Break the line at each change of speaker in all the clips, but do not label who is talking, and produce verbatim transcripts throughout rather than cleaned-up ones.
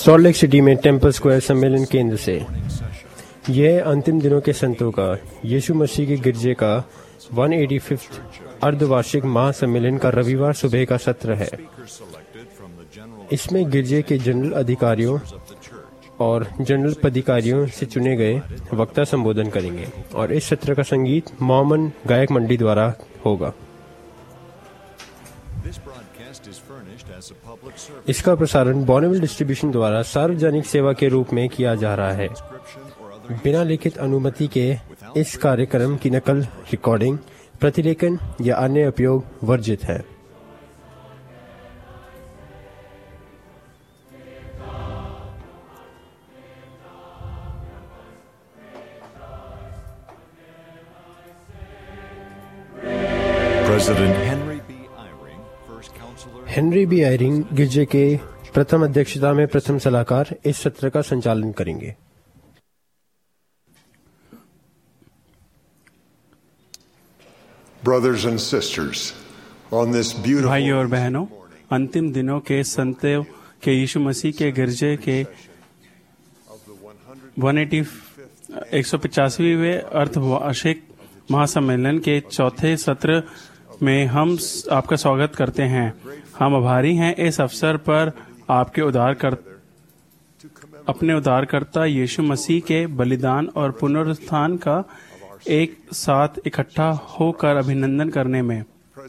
Salt Lake City में Temple Square सम्मेलन केंद्र से यह अंतिम दिनों के संतों का यीशु मसीह के गिरजे का एक सौ पचासीवां अर्धवार्षिक महासम्मेलन का रविवार सुबह का सत्र है। इसमें गिरजे के जनरल अधिकारियों और जनरल पदाधिकारियों से चुने गए वक्ता संबोधन करेंगे और इस सत्र का संगीत मॉर्मन गायक मंडली द्वारा होगा। इसका प्रसारण बॉर्नेविल डिस्ट्रीब्यूशन द्वारा सार्वजनिक सेवा के रूप में किया जा रहा है। बिना लिखित अनुमति के इस कार्यक्रम की नकल, रिकॉर्डिंग, प्रतिलेखन या अन्य उपयोग वर्जित है। हेनरी बी आयरिंग गिरजे के प्रथम अध्यक्षता में प्रथम सलाहकार इस सत्र का संचालन करेंगे।
भाइयों और बहनों, अंतिम दिनों के संतों के यीशु मसीह के गिरजे के एक सौ पचासीवें अर्धवार्षिक महासम्मेलन के चौथे सत्र में हम आपका स्वागत करते हैं। हम आभारी हैं इस अवसर पर आपके उद्धार कर अपने उद्धारकर्ता यीशु मसीह के बलिदान और पुनरुत्थान का एक साथ इकट्ठा होकर अभिनंदन करने में।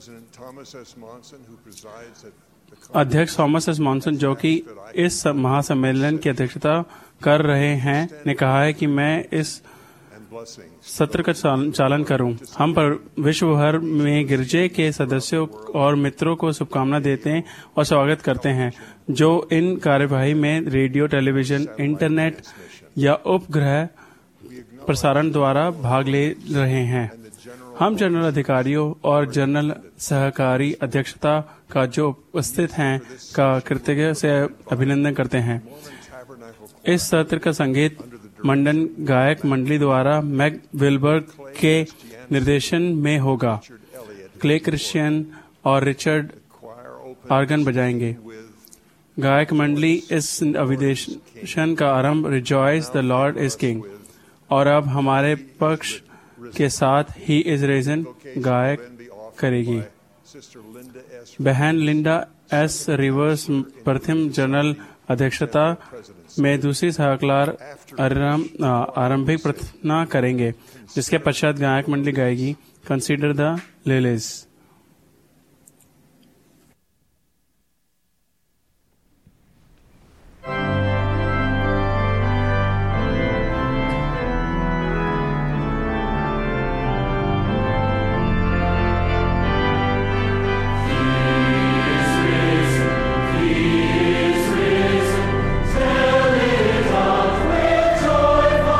अध्यक्ष थॉमस एस मॉनसन, जो कि इस महासम्मेलन की अध्यक्षता कर रहे हैं, ने कहा है कि मैं इस सत्र का चालन करूं। हम पर विश्व भर में गिरजे के सदस्यों और मित्रों को शुभकामना देते हैं और स्वागत करते हैं जो इन कार्यवाही में रेडियो, टेलीविजन, इंटरनेट या उपग्रह प्रसारण द्वारा भाग ले रहे हैं। हम जनरल अधिकारियों और जनरल सहकारी अध्यक्षता का जो उपस्थित हैं का कृतज्ञता से अभिनंदन करते हैं। इस सत्र का संगीत मंडन गायक मंडली द्वारा मैग विलबर्ग के निर्देशन में होगा। क्ले क्रिश्चियन और रिचर्ड आर्गन बजाएंगे। गायक मंडली इस अभिदेशन का आरंभ rejoice the Lord is king और अब हमारे पक्ष के साथ ही इज रेजन गायक करेगी। बहन लिंडा एस रिवर्स प्रथम जनरल अध्यक्षता में दूसरी सहकलार आरंभिक प्रार्थना करेंगे, जिसके पश्चात गायक मंडली गाएगी कंसीडर द लिलीज।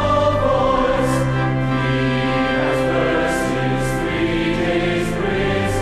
Praise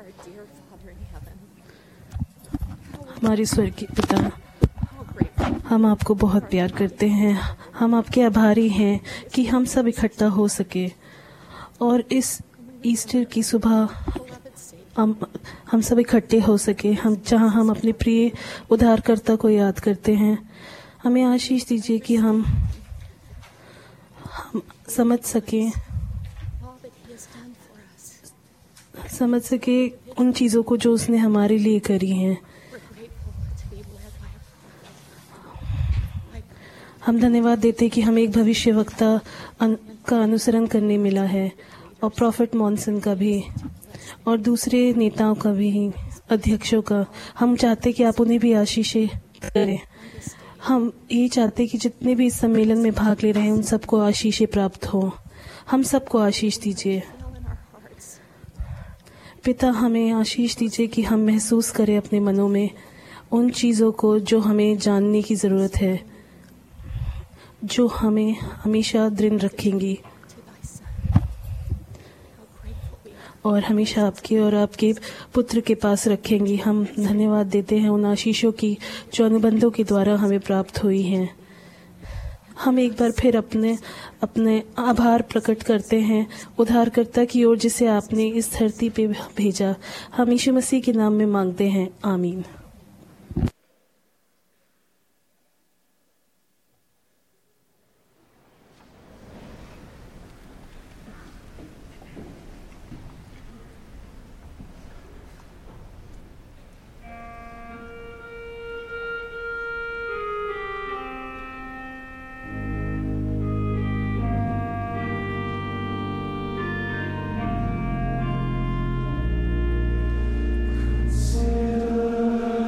हमारे स्वर्गीय पिता, हम आपको बहुत प्यार करते हैं। हम आपके आभारी हैं कि हम सब इकट्ठा हो सके और इस ईस्टर की सुबह हम हम सब इकट्ठे हो सके, हम जहां हम अपने प्रिय उद्धारकर्ता को याद करते हैं। हमें आशीष दीजिए कि हम, हम समझ सके समझ सके उन चीज़ों को जो उसने हमारे लिए करी हैं। हम धन्यवाद देते कि हमें एक भविष्यवक्ता अन, का अनुसरण करने मिला है, और प्रॉफिट मॉनसन का भी, और दूसरे नेताओं का भी, अध्यक्षों का। हम चाहते कि आप उन्हें भी आशीषें करें। हम ये चाहते कि जितने भी इस सम्मेलन में भाग ले रहे हैं उन सबको आशीषें प्राप्त हो। हम सबको आशीष दीजिए पिता। हमें आशीष दीजिए कि हम महसूस करें अपने मनों में उन चीज़ों को जो हमें जानने की ज़रूरत है, जो हमें हमेशा दृढ़ रखेंगी और हमेशा आपके और आपके पुत्र के पास रखेंगी। हम धन्यवाद देते हैं उन आशीषों की जो अनुबंधों के द्वारा हमें प्राप्त हुई हैं। हम एक बार फिर अपने अपने आभार प्रकट करते हैं उद्धारकर्ता की ओर, जिसे आपने इस धरती पे भेजा। हम यीशु मसीह के नाम में मांगते हैं, आमीन।
Sing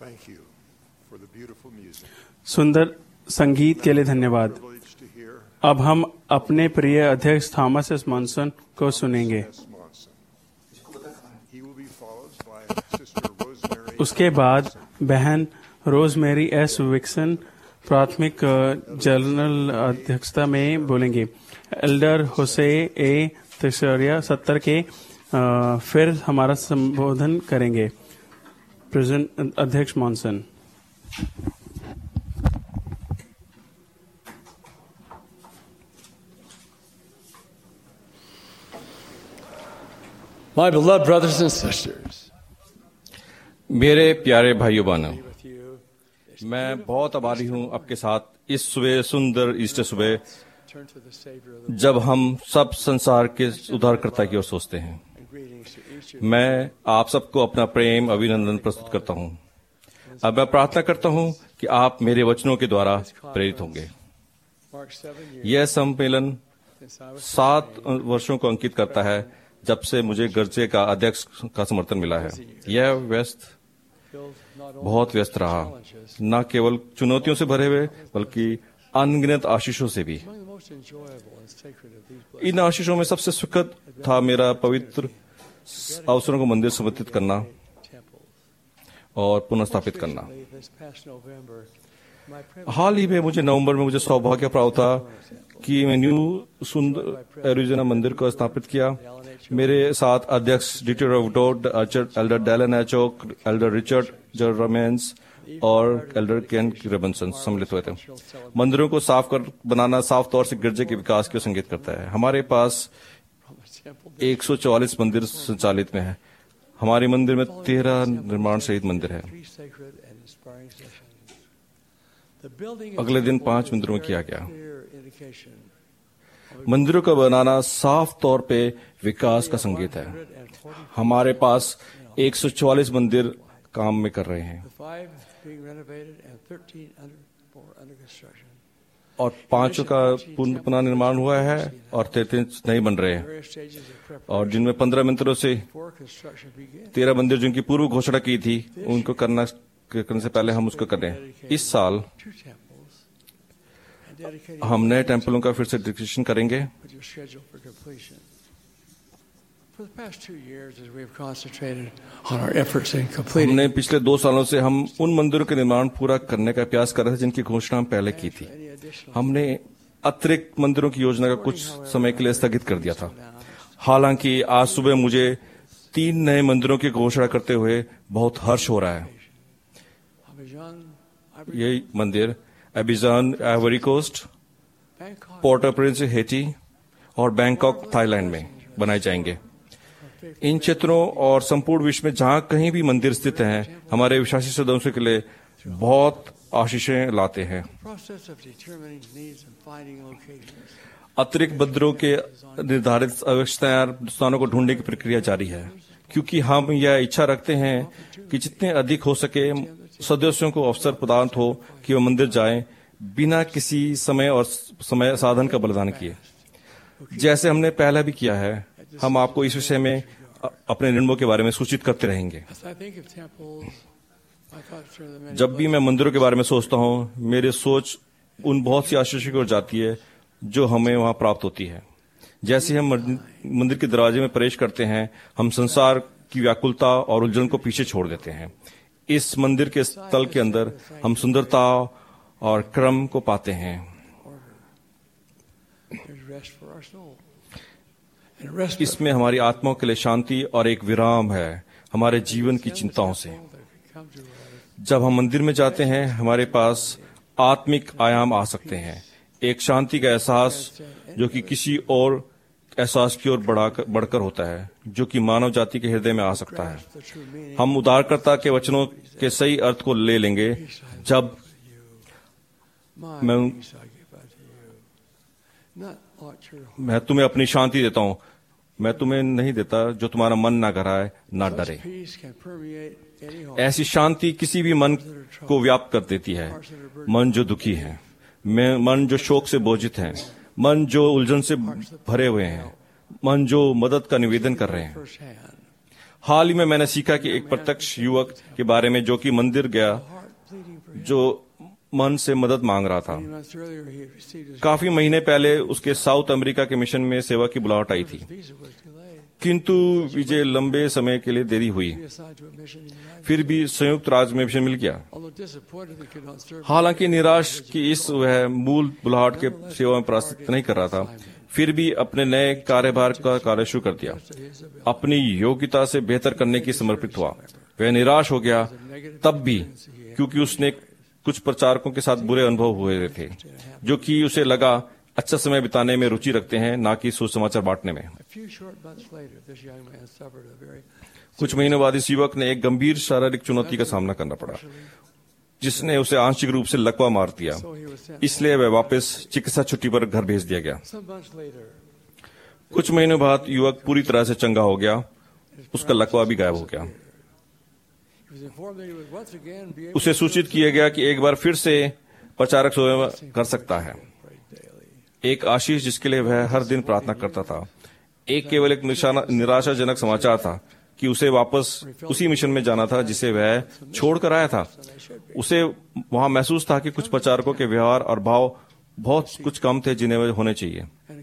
सुंदर संगीत के लिए धन्यवाद। अब हम अपने प्रिय अध्यक्ष थॉमस एस मॉनसन को सुनेंगे। उसके बाद बहन रोजमेरी एस विक्सन प्राथमिक जनरल अध्यक्षता में बोलेंगे। एल्डर होसे ए तेसरिया सत्तर के आ, फिर हमारा संबोधन करेंगे। प्रेसिडेंट अध्यक्ष Monson.
My beloved brothers and sisters,
मेरे प्यारे भाइयों बहनों, मैं बहुत आभारी हूँ आपके साथ इस सुबह, सुंदर ईस्टर सुबह, जब हम सब संसार के उद्धारकर्ता की ओर सोचते हैं। मैं आप सबको अपना प्रेम अभिनंदन प्रस्तुत करता हूँ। अब मैं प्रार्थना करता हूँ कि आप मेरे वचनों के द्वारा प्रेरित होंगे। यह सम्मेलन सात वर्षों को अंकित करता है जब से मुझे गर्जे का अध्यक्ष का समर्थन मिला है। यह व्यस्त बहुत व्यस्त रहा, न केवल चुनौतियों से भरे हुए बल्कि अनगिनत आशीषों से भी। इन आशीषों में सबसे सुखद था मेरा पवित्र अवसरों को मंदिर समर्पित करना और पुनः स्थापित करना। हाल ही में मुझे नवंबर में मुझे सौभाग्य प्राप्त था कि मैं न्यू सुंदर एरिजोना मंदिर को स्थापित किया। मेरे साथ अध्यक्ष डीटर ऑफ डोड, Elder Dallin H Oaks, Elder Richard जर्मेंस और एल्डर केन रेबनसन सम्मिलित हुए थे। मंदिरों को साफ कर बनाना साफ तौर से गिरजे के विकास को संकेत करता है। हमारे पास एक सौ चौवालीस मंदिर संचालित में है। हमारे मंदिर में तेरह निर्माण सहित मंदिर है। अगले दिन पांच मंदिरों में किया गया। मंदिरों का बनाना साफ तौर पे विकास का संकेत है। हमारे पास एक सौ चौवालीस मंदिर काम में कर रहे हैं और पांचों का पुनः निर्माण हुआ है और तैंतीस नए बन रहे हैं और जिनमें पंद्रह मंदिरों से तेरह मंदिर जिनकी पूर्व घोषणा की थी उनको करना करने से पहले हम उसको करें। इस साल हम नए टेम्पलों का फिर से डेडिकेशन करेंगे। हमने पिछले दो सालों से हम उन मंदिरों के निर्माण पूरा करने का प्रयास कर रहे थे जिनकी घोषणा हम पहले की थी। हमने अतिरिक्त मंदिरों की योजना का कुछ समय के लिए स्थगित कर दिया था। हालांकि आज सुबह मुझे तीन नए मंदिरों की घोषणा करते हुए बहुत हर्ष हो रहा है। ये मंदिर Abidjan Ivory Coast, Port au Prince Haiti और बैंकॉक थाईलैंड में बनाए जाएंगे। इन क्षेत्रों और संपूर्ण विश्व में जहां कहीं भी मंदिर स्थित हैं, हमारे विश्वासी सदस्यों के लिए बहुत आशीषें लाते हैं। अतिरिक्त मंदिरों के निर्धारित आवश्यकताएं स्थानों को ढूंढने की प्रक्रिया जारी है, क्योंकि हम यह इच्छा रखते हैं कि जितने अधिक हो सके सदस्यों को अवसर प्रदान हो कि वे मंदिर जाएं बिना किसी समय और समय साधन का बलिदान किए। जैसे हमने पहले भी किया है, हम आपको इस विषय में अपने निर्णयों के बारे में सूचित करते रहेंगे। जब भी मैं मंदिरों के बारे में सोचता हूँ, मेरी सोच उन बहुत सी आशीषों की ओर जाती है जो हमें वहां प्राप्त होती है। जैसे हम मंदिर के दरवाजे में प्रवेश करते हैं, हम संसार की व्याकुलता और उलझन को पीछे छोड़ देते हैं। इस मंदिर के स्थल के अंदर हम सुंदरता और क्रम को पाते हैं। इसमें हमारी आत्माओं के लिए शांति और एक विराम है हमारे जीवन की चिंताओं से। जब हम मंदिर में जाते हैं, हमारे पास आत्मिक आयाम आ सकते हैं, एक शांति का एहसास जो कि किसी और एहसास की ओर बढ़कर होता है, जो कि मानव जाति के हृदय में आ सकता है। हम उद्धारकर्ता के वचनों के सही अर्थ को ले लेंगे जब मैं मैं तुम्हें अपनी शांति देता हूं, मैं तुम्हें नहीं देता जो तुम्हारा मन ना घबराए ना डरे। ऐसी शांति किसी भी मन को व्याप्त कर देती है। मन जो दुखी है, मन जो शोक से बोझित है, मन जो उलझन से भरे हुए हैं, मन जो मदद का निवेदन कर रहे हैं। हाल ही में मैंने सीखा कि एक प्रत्यक्ष युवक के बारे में जो कि मंदिर गया, जो मन से मदद मांग रहा था। काफी महीने पहले उसके साउथ अमेरिका के मिशन में सेवा की बुलाहट आई थी, किंतु विजय लंबे समय के लिए देरी हुई। फिर भी संयुक्त राज्य में मिशन मिल गया। हालांकि निराश कि इस वह मूल बुलाहट के सेवा में प्रस्तुत नहीं कर रहा था, फिर भी अपने नए कार्यभार का कार्य शुरू कर दिया। अपनी योग्यता से बेहतर करने की समर्पित हुआ। वह निराश हो गया तब भी, क्योंकि उसने कुछ प्रचारकों के साथ बुरे अनुभव हुए थे, जो कि उसे लगा अच्छा समय बिताने में रुचि रखते हैं, ना कि सुसमाचार बांटने में। कुछ महीनों बाद इस युवक ने एक गंभीर शारीरिक चुनौती का सामना करना पड़ा, जिसने उसे आंशिक रूप से लकवा मार दिया। इसलिए वह वापस चिकित्सा छुट्टी पर घर भेज दिया गया। कुछ महीनों बाद युवक पूरी तरह से चंगा हो गया। उसका लकवा भी गायब हो गया। उसे सूचित किया गया कि एक बार फिर से प्रचारक सेवा कर सकता है। एक आशीष जिसके लिए वह हर दिन प्रार्थना करता था। एक केवल एक निराशाजनक समाचार था कि उसे वापस उसी मिशन में जाना था जिसे वह छोड़कर आया था। उसे वहां महसूस था कि कुछ प्रचारकों के व्यवहार और भाव बहुत कुछ कम थे जिन्हें वह होने चाहिए।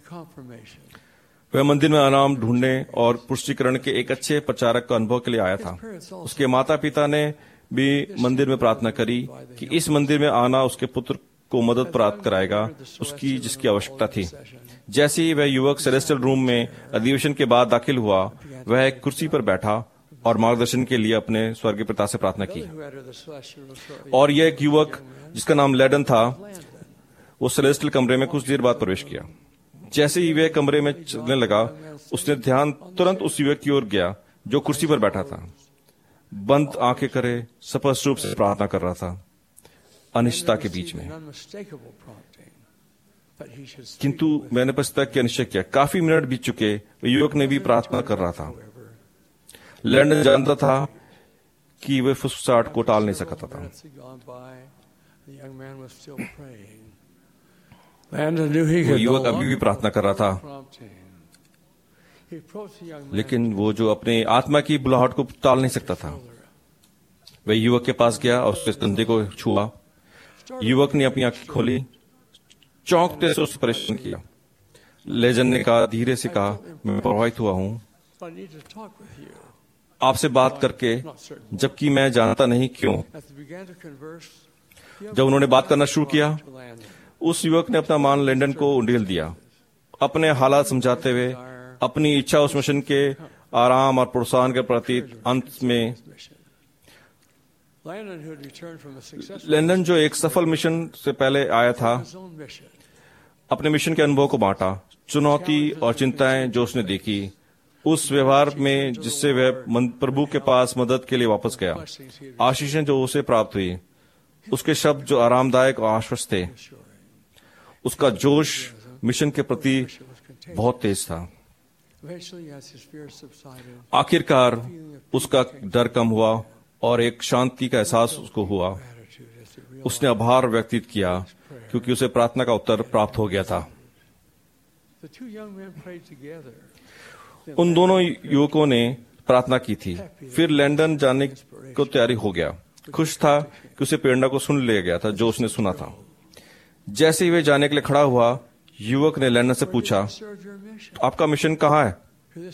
वह मंदिर में आराम ढूंढने और पुष्टिकरण के एक अच्छे प्रचारक का अनुभव के लिए आया था। उसके माता पिता ने भी मंदिर में प्रार्थना करी कि इस मंदिर में आना उसके पुत्र को मदद प्राप्त कराएगा, उसकी जिसकी आवश्यकता थी। जैसे ही वह युवक सेलेस्टियल रूम में अधिवेशन के बाद दाखिल हुआ, वह एक कुर्सी पर बैठा और मार्गदर्शन के लिए अपने स्वर्गीय पिता से प्रार्थना की। और यह एक युवक जिसका नाम लैडन था, वो सेलेस्टियल कमरे में कुछ देर बाद प्रवेश किया। जैसे ही वह कमरे में चलने लगा, उसने ध्यान तुरंत उस युवक की ओर गया जो कुर्सी पर बैठा था। बंद आंखें करे स्पष्ट रूप से प्रार्थना कर रहा था, अनिश्चितता के बीच में। किंतु मैंने पश्चाताप किया, निश्चय किया। काफी मिनट बीत चुके, युवक ने भी प्रार्थना कर रहा था। लैंडन जानता था कि वह फुसफुसाहट को टाल नहीं सकता था। वो युवक अभी भी प्रार्थना कर रहा था, लेकिन वो जो अपने आत्मा की बुलाहट को टाल नहीं सकता था। वह युवक के पास गया और उसके कंधे को छुआ। युवक ने अपनी आंखें खोली, चौंकते से उसे परेशान किया। लेजन ने कहा, धीरे से कहा, मैं प्रभावित हुआ हूं आपसे बात करके, जबकि मैं जानता नहीं क्यों। जब उन्होंने बात करना शुरू किया, उस युवक ने अपना मान लैंडन को उंडेल दिया, अपने हालात समझाते हुए अपनी इच्छा उस मिशन के आराम और प्रोत्साहन के प्रति। अंत में लैंडन, जो एक सफल मिशन से पहले आया था, अपने मिशन के अनुभव को बांटा। चुनौती और चिंताएं जो उसने देखी, उस व्यवहार में जिससे वह प्रभु के पास मदद के लिए वापस गया, आशीषें जो उसे प्राप्त हुई, उसके शब्द जो आरामदायक और आश्वस्त थे, उसका जोश मिशन के प्रति बहुत तेज था। आखिरकार उसका डर कम हुआ और एक शांति का एहसास उसको हुआ। उसने आभार व्यक्त किया क्योंकि उसे प्रार्थना का उत्तर प्राप्त हो गया था। उन दोनों युवकों ने प्रार्थना की थी। फिर लैंडन जाने को तैयारी हो गया। खुश था कि उसे प्रेरणा को सुन लिया गया था जो उसने सुना था। जैसे ही वे जाने के लिए खड़ा हुआ, युवक ने लैंडन से पूछा, आपका मिशन कहाँ है?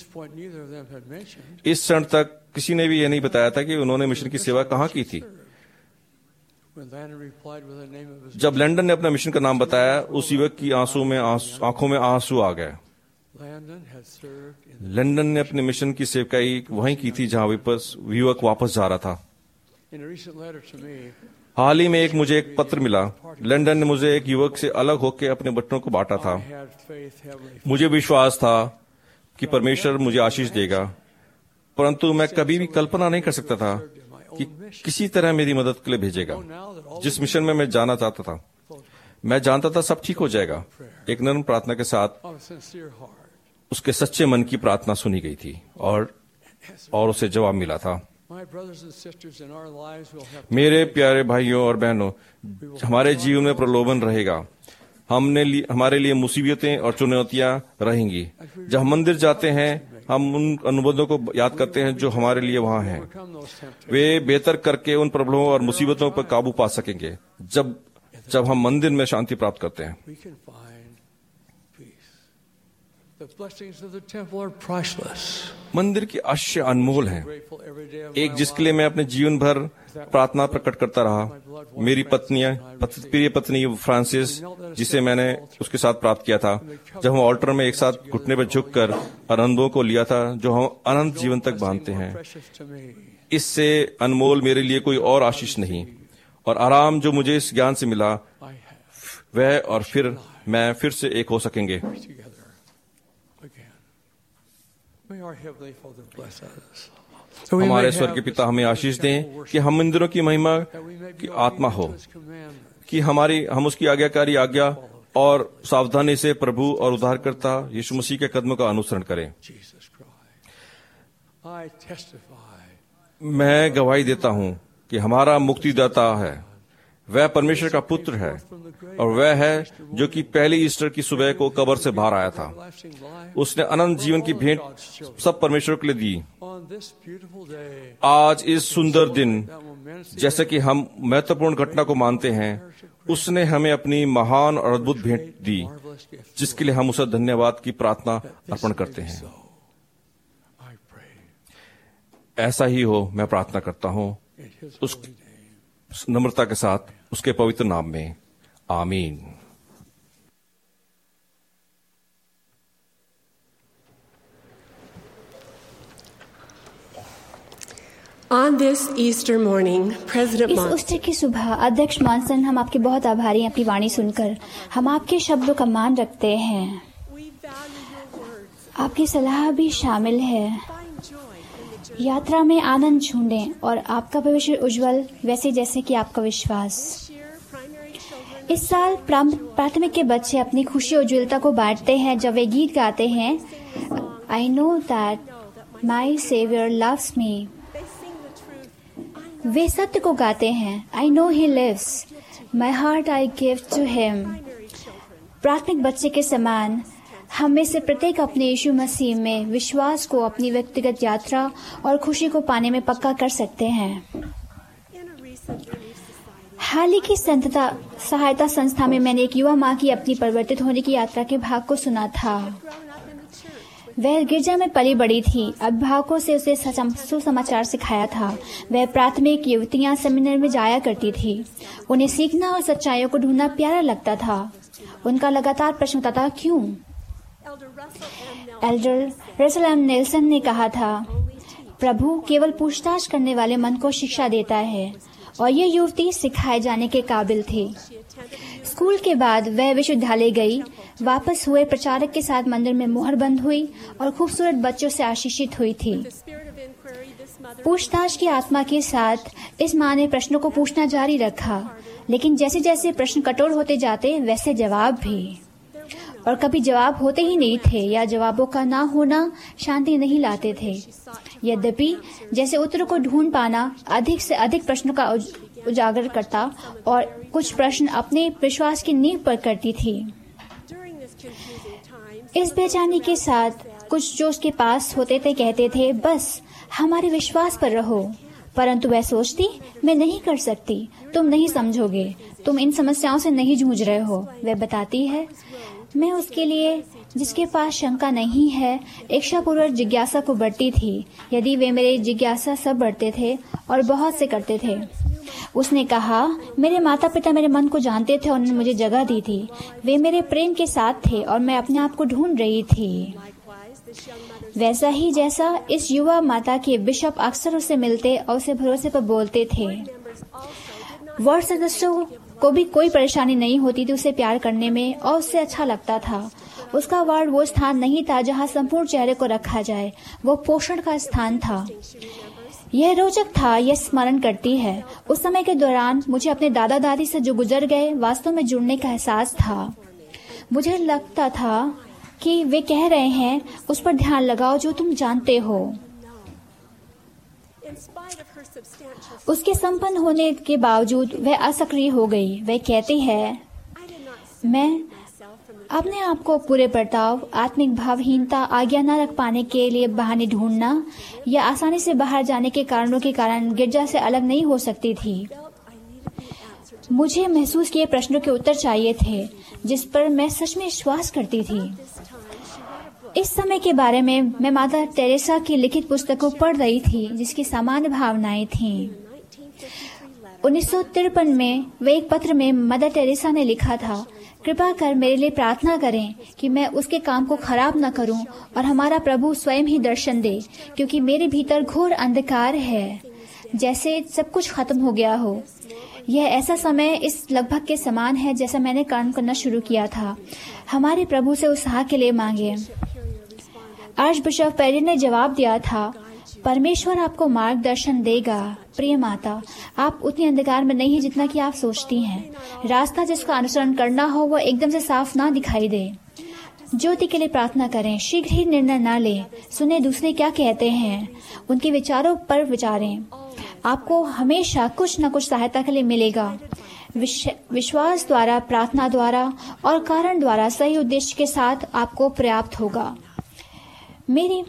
इस क्षण तक किसी ने भी यह नहीं बताया था कि उन्होंने मिशन की सेवा कहाँ की थी। जब लैंडन ने अपना मिशन का नाम बताया, उस युवक की आंसू में आंखों में आंसू आ गए। लैंडन ने अपने मिशन की सेवकाई वहीं की थी जहां युवक वापस जा रहा था। हाल ही में एक मुझे एक पत्र मिला। लैंडन ने मुझे एक युवक से अलग होकर अपने बच्चों को बांटा था। मुझे विश्वास था कि परमेश्वर मुझे आशीष देगा, परंतु मैं कभी भी कल्पना नहीं कर सकता था कि किसी तरह मेरी मदद के लिए भेजेगा। जिस मिशन में मैं जाना चाहता था, मैं जानता था सब ठीक हो जाएगा। एक नर्म प्रार्थना के साथ उसके सच्चे मन की प्रार्थना सुनी गई थी और और उसे जवाब मिला था। मेरे प्यारे भाइयों और बहनों, हमारे जीवन में प्रलोभन रहेगा। हमने लिए, हमारे लिए मुसीबतें और चुनौतियां रहेंगी। जब हम मंदिर जाते हैं, हम उन अनुभवों को याद करते हैं जो हमारे लिए वहां हैं। वे बेहतर करके उन प्रॉब्लमों और मुसीबतों पर काबू पा सकेंगे जब जब हम मंदिर में शांति प्राप्त करते हैं। मंदिर की आशीष अनमोल है, एक जिसके लिए मैं अपने जीवन भर प्रार्थना प्रकट करता रहा। मेरी पत्नी प्रिय पत्नी फ्रांसिस, जिसे मैंने उसके साथ प्राप्त किया था जब हम ऑल्टर में एक साथ घुटने पर झुककर आनंदों को लिया था जो हम अनंत जीवन तक बांधते हैं। इससे अनमोल मेरे लिए कोई और आशीष नहीं, और आराम जो मुझे इस ज्ञान से मिला वह और फिर मैं फिर से एक हो सकेंगे। हमारे स्वर्ग के पिता हमें आशीष दें कि हम मंदिरों की महिमा की आत्मा हो, कि हमारी हम उसकी आज्ञाकारी आज्ञा और सावधानी से प्रभु और उद्धारकर्ता यीशु मसीह के कदमों का अनुसरण करें। मैं गवाही देता हूं कि हमारा मुक्तिदाता है, वह परमेश्वर का पुत्र है, और वह है जो कि पहली ईस्टर की सुबह को कब्र से बाहर आया था। उसने अनंत जीवन की भेंट सब परमेश्वर के लिए दी। आज इस सुंदर दिन, जैसे कि हम महत्वपूर्ण घटना को मानते हैं, उसने हमें अपनी महान और अद्भुत भेंट दी, जिसके लिए हम उसे धन्यवाद की प्रार्थना अर्पण करते हैं। ऐसा ही हो, मैं प्रार्थना करता हूं उस नम्रता के साथ उसके पवित्र नाम में, आमीन।
On this Easter morning, President
इस
Monson,
ईस्टर की सुबह अध्यक्ष मॉनसन, हम आपके बहुत आभारी हैं अपनी वाणी सुनकर। हम आपके शब्दों का मान रखते हैं, आपकी सलाह भी शामिल है। यात्रा में आनंद ढूंढें और आपका भविष्य उज्जवल वैसे जैसे कि आपका विश्वास। इस साल प्राथमिक के बच्चे अपनी खुशी और उज्ज्वलता को बांटते हैं जब वे गीत गाते हैं, I know that my Saviour loves me. वे सत्य को गाते हैं, I know he lives, my heart I give to him. प्राथमिक बच्चे के समान हम में से प्रत्येक अपने यीशु मसीह में विश्वास को अपनी व्यक्तिगत यात्रा और खुशी को पाने में पक्का कर सकते हैं। हाल ही की संतता सहायता संस्था में मैंने एक युवा माँ की अपनी परिवर्तित होने की यात्रा के भाग को सुना था। वह गिरजा में पली बड़ी थी, अभिभावकों से उसे सुसमाचार सिखाया था। वह प्राथमिक युवतियां सेमिनार में जाया करती थी। उन्हें सीखना और सच्चाइयों को ढूंढना प्यारा लगता था। उनका लगातार प्रश्न होता था, क्यों? एल्डर रसल एम नेल्सन ने कहा था, प्रभु केवल पूछताछ करने वाले मन को शिक्षा देता है, और यह युवती सिखाए जाने के काबिल थी। स्कूल के बाद वह विश्वविद्यालय गई, वापस हुए प्रचारक के साथ मंदिर में मोहरबंद हुई और खूबसूरत बच्चों से आशीषित हुई थी। पूछताछ की आत्मा के साथ इस माँ ने प्रश्नों को पूछना जारी रखा, लेकिन जैसे जैसे प्रश्न कठोर होते जाते वैसे जवाब भी, और कभी जवाब होते ही नहीं थे या जवाबों का ना होना शांति नहीं लाते थे। यद्यपि जैसे उत्तर को ढूंढ पाना अधिक से अधिक प्रश्नों का उजागर करता और कुछ प्रश्न अपने विश्वास की नींव पर करती थी। इस बेचैनी के साथ कुछ जो उसके पास होते थे कहते थे, बस हमारे विश्वास पर रहो, परंतु वह सोचती, मैं नहीं कर सकती, तुम नहीं समझोगे, तुम इन समस्याओं से नहीं जूझ रहे हो। वह बताती है, मैं उसके लिए जिसके पास शंका नहीं है इच्छापूर्वक जिज्ञासा को बढ़ती थी। यदि वे मेरे जिज्ञासा सब बढ़ते थे और बहुत से करते थे। उसने कहा, मेरे माता पिता मेरे मन को जानते थे और उन्होंने मुझे जगह दी थी। वे मेरे प्रेम के साथ थे और मैं अपने आप को ढूंढ रही थी। वैसा ही जैसा इस युवा माता के बिशप अक्सर उससे मिलते और उसे भरोसे पर बोलते थे। वार्ड सदस्यों को भी कोई परेशानी नहीं होती थी उसे प्यार करने में और उससे अच्छा लगता था। उसका वार्ड वो स्थान नहीं था जहां संपूर्ण चेहरे को रखा जाए, वो पोषण का स्थान था। यह रोचक था, यह स्मरण करती है। उस समय के दौरान मुझे अपने दादा दादी से जो गुजर गए वास्तव में जुड़ने का एहसास था। मुझे लगता था कि वे कह रहे हैं, उस पर ध्यान लगाओ जो तुम जानते हो। उसके संपन्न होने के बावजूद वह असक्रिय हो गई। वह कहती है, मैं अपने आप को पूरे बर्ताव, आत्मिक भावहीनता, आज्ञा न रख पाने के लिए बहाने ढूंढना या आसानी से बाहर जाने के कारणों के कारण गिरजा से अलग नहीं हो सकती थी। मुझे महसूस किए प्रश्नों के उत्तर चाहिए थे जिस पर मैं सच में विश्वास करती थी। इस समय के बारे में मैं माता टेरेसा की लिखित पुस्तक को पढ़ रही थी जिसकी सामान्य भावनाएं थीं। उन्नीस सौ तिरपन में वे एक पत्र में मदर टेरेसा ने लिखा था, कृपा कर मेरे लिए प्रार्थना करें कि मैं उसके काम को खराब न करूं और हमारा प्रभु स्वयं ही दर्शन दे, क्योंकि मेरे भीतर घोर अंधकार है, जैसे सब कुछ खत्म हो गया हो। यह ऐसा समय इस लगभग के समान है जैसा मैंने काम करना शुरू किया था। हमारे प्रभु से उत्साह के लिए मांगे। आर्चबिशप पेरी ने जवाब दिया था, परमेश्वर आपको मार्गदर्शन देगा प्रिय माता, आप उतनी अंधकार में नहीं है जितना कि आप सोचती हैं। रास्ता जिसका अनुसरण करना हो वह एकदम से साफ ना दिखाई दे। ज्योति के लिए प्रार्थना करें, शीघ्र ही निर्णय न लें, सुने दूसरे क्या कहते हैं, उनके विचारों पर विचारें। आपको हमेशा कुछ न कुछ सहायता के लिए मिलेगा। विश्वास द्वारा, प्रार्थना द्वारा और कारण द्वारा सही उद्देश्य के साथ आपको पर्याप्त होगा। मेरी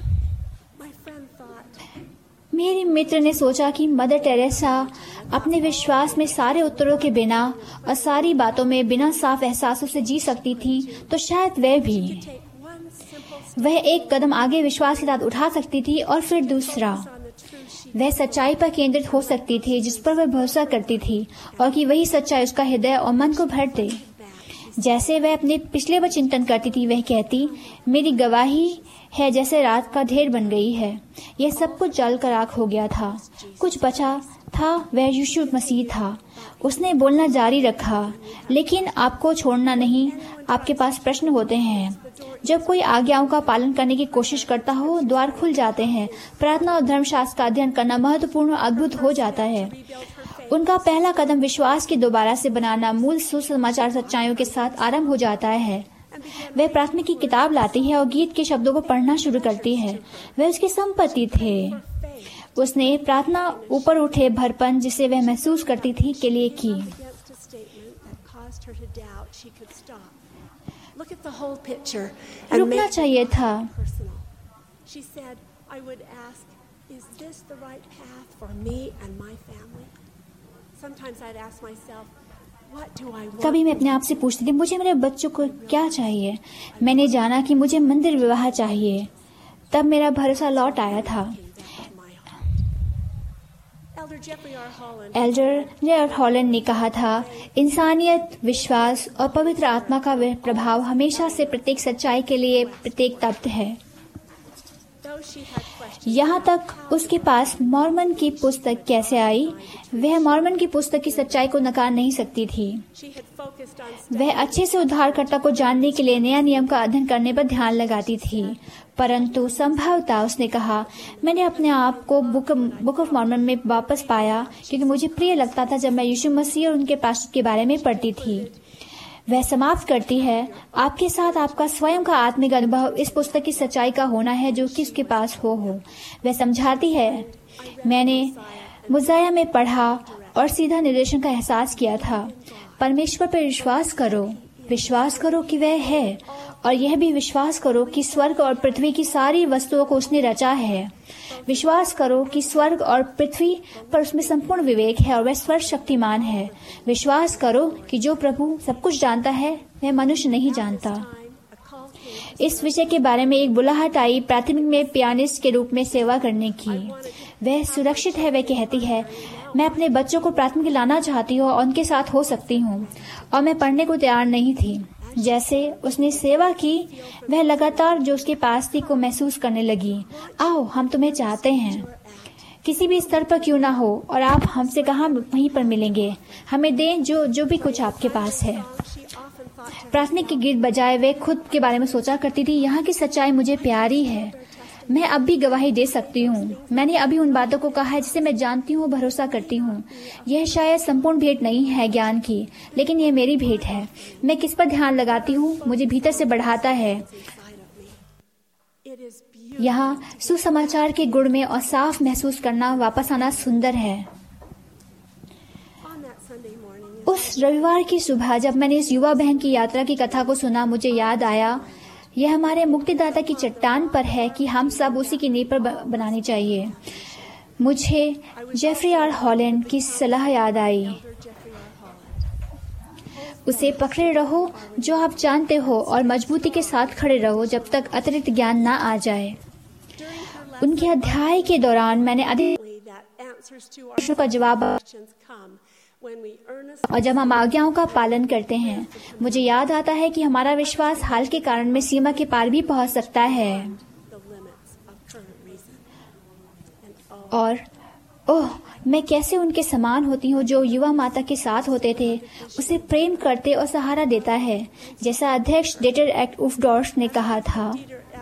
मेरी मित्र ने सोचा कि मदर टेरेसा अपने विश्वास में सारे उत्तरों के बिना और सारी बातों में बिना साफ एहसासों से जी सकती थी, तो शायद वह भी वह एक कदम आगे विश्वास के साथ उठा सकती थी और फिर दूसरा। वह सच्चाई पर केंद्रित हो सकती थी जिस पर वह भरोसा करती थी और कि वही सच्चाई उसका हृदय और मन को भर दे। जैसे वह अपने पिछले पर चिंतन करती थी, वह कहती, मेरी गवाही है जैसे रात का ढेर बन गई है। यह सब कुछ जल कर आग हो गया था। कुछ बचा था, वह यीशु मसीह था। उसने बोलना जारी रखा, लेकिन आपको छोड़ना नहीं। आपके पास प्रश्न होते हैं। जब कोई आज्ञाओं का पालन करने की कोशिश करता हो, द्वार खुल जाते हैं। प्रार्थना और धर्मशास्त्र का अध्ययन करना महत्वपूर्ण और अद्भुत हो जाता है। उनका पहला कदम विश्वास की दोबारा से बनाना मूल सुसमाचार सच्चाइयों के साथ आरंभ हो जाता है। वह प्रार्थना की किताब लाती है और गीत के शब्दों को पढ़ना शुरू करती है। वह उसकी संपत्ति थे। उसने प्रार्थना ऊपर उठे भरपन जिसे वह महसूस करती थी के लिए की। रुकना चाहिए था। कभी मैं अपने आप से पूछती थी, मुझे मेरे बच्चों को क्या चाहिए। मैंने जाना कि मुझे मंदिर विवाह चाहिए। तब मेरा भरोसा लौट आया था। एल्डर जेफरी हॉलैंड ने कहा था, इंसानियत, विश्वास और पवित्र आत्मा का प्रभाव हमेशा से प्रत्येक सच्चाई के लिए प्रत्येक तप्त है। यहाँ तक उसके पास मॉर्मन की पुस्तक कैसे आई, वह मॉर्मन की पुस्तक की सच्चाई को नकार नहीं सकती थी। वह अच्छे से उद्धारकर्ता को जानने के लिए नया नियम का अध्ययन करने पर ध्यान लगाती थी, परंतु संभवतः उसने कहा, मैंने अपने आप को बुक बुक ऑफ मॉर्मन में वापस पाया क्योंकि मुझे प्रिय लगता था जब मैं यीशु मसीह और उनके पास्टर के बारे में पढ़ती थी। वह समाप्त करती है, आपके साथ आपका स्वयं का आत्मिक अनुभव इस पुस्तक की सच्चाई का होना है जो कि उसके पास हो हो वह समझाती है, मैंने मुजाया में पढ़ा और सीधा निर्देशन का एहसास किया था। परमेश्वर पर विश्वास करो, विश्वास करो कि वह है, और यह भी विश्वास करो कि स्वर्ग और पृथ्वी की सारी वस्तुओं को उसने रचा है। विश्वास करो कि स्वर्ग और पृथ्वी पर उसमें संपूर्ण विवेक है और वह सर्वशक्तिमान है। विश्वास करो कि जो प्रभु सब कुछ जानता है वह मनुष्य नहीं जानता। इस विषय के बारे में एक बुलाहट आई प्राथमिक में पियानिस्ट के रूप में सेवा करने की। वह सुरक्षित है। वह कहती है, मैं अपने बच्चों को प्राथमिक लाना चाहती हूँ और उनके साथ हो सकती हूँ, और मैं पढ़ने को तैयार नहीं थी। जैसे उसने सेवा की, वह लगातार जो उसके पास थी को महसूस करने लगी। आओ, हम तुम्हें चाहते हैं, किसी भी स्तर पर क्यों ना हो, और आप हमसे कहाँ वहीं पर मिलेंगे। हमें दें जो जो भी कुछ आपके पास है। प्रार्थना के गीत बजाए वे खुद के बारे में सोचा करती थी, यहाँ की सच्चाई मुझे प्यारी है। मैं अब भी गवाही दे सकती हूँ। मैंने अभी उन बातों को कहा है जिसे मैं जानती हूँ, भरोसा करती हूँ। यह शायद संपूर्ण भेंट नहीं है ज्ञान की, लेकिन यह मेरी भेंट है। मैं किस पर ध्यान लगाती हूँ मुझे भीतर से बढ़ाता है। यहाँ सुसमाचार के गुण में और साफ महसूस करना वापस आना सुंदर है। उस रविवार की सुबह जब मैंने इस युवा बहन की यात्रा की कथा को सुना, मुझे याद आया यह हमारे मुक्तिदाता की चट्टान पर है कि हम सब उसी की नींव पर बनानी चाहिए। मुझे जेफरी आर हॉलैंड की सलाह याद आई, उसे पकड़े रहो जो आप जानते हो और मजबूती के साथ खड़े रहो जब तक अतिरिक्त ज्ञान न आ जाए। उनके अध्याय के दौरान मैंने अधिक प्रश्नों का जवाब, और जब हम आज्ञाओं का पालन करते हैं, मुझे याद आता है कि हमारा विश्वास हाल के कारण में सीमा के पार भी पहुंच सकता है। और ओह, मैं कैसे उनके समान होती हूँ जो युवा माता के साथ होते थे, उसे प्रेम करते और सहारा देता है, जैसा अध्यक्ष डेटर एक्ट उफडॉर्फ ने कहा था।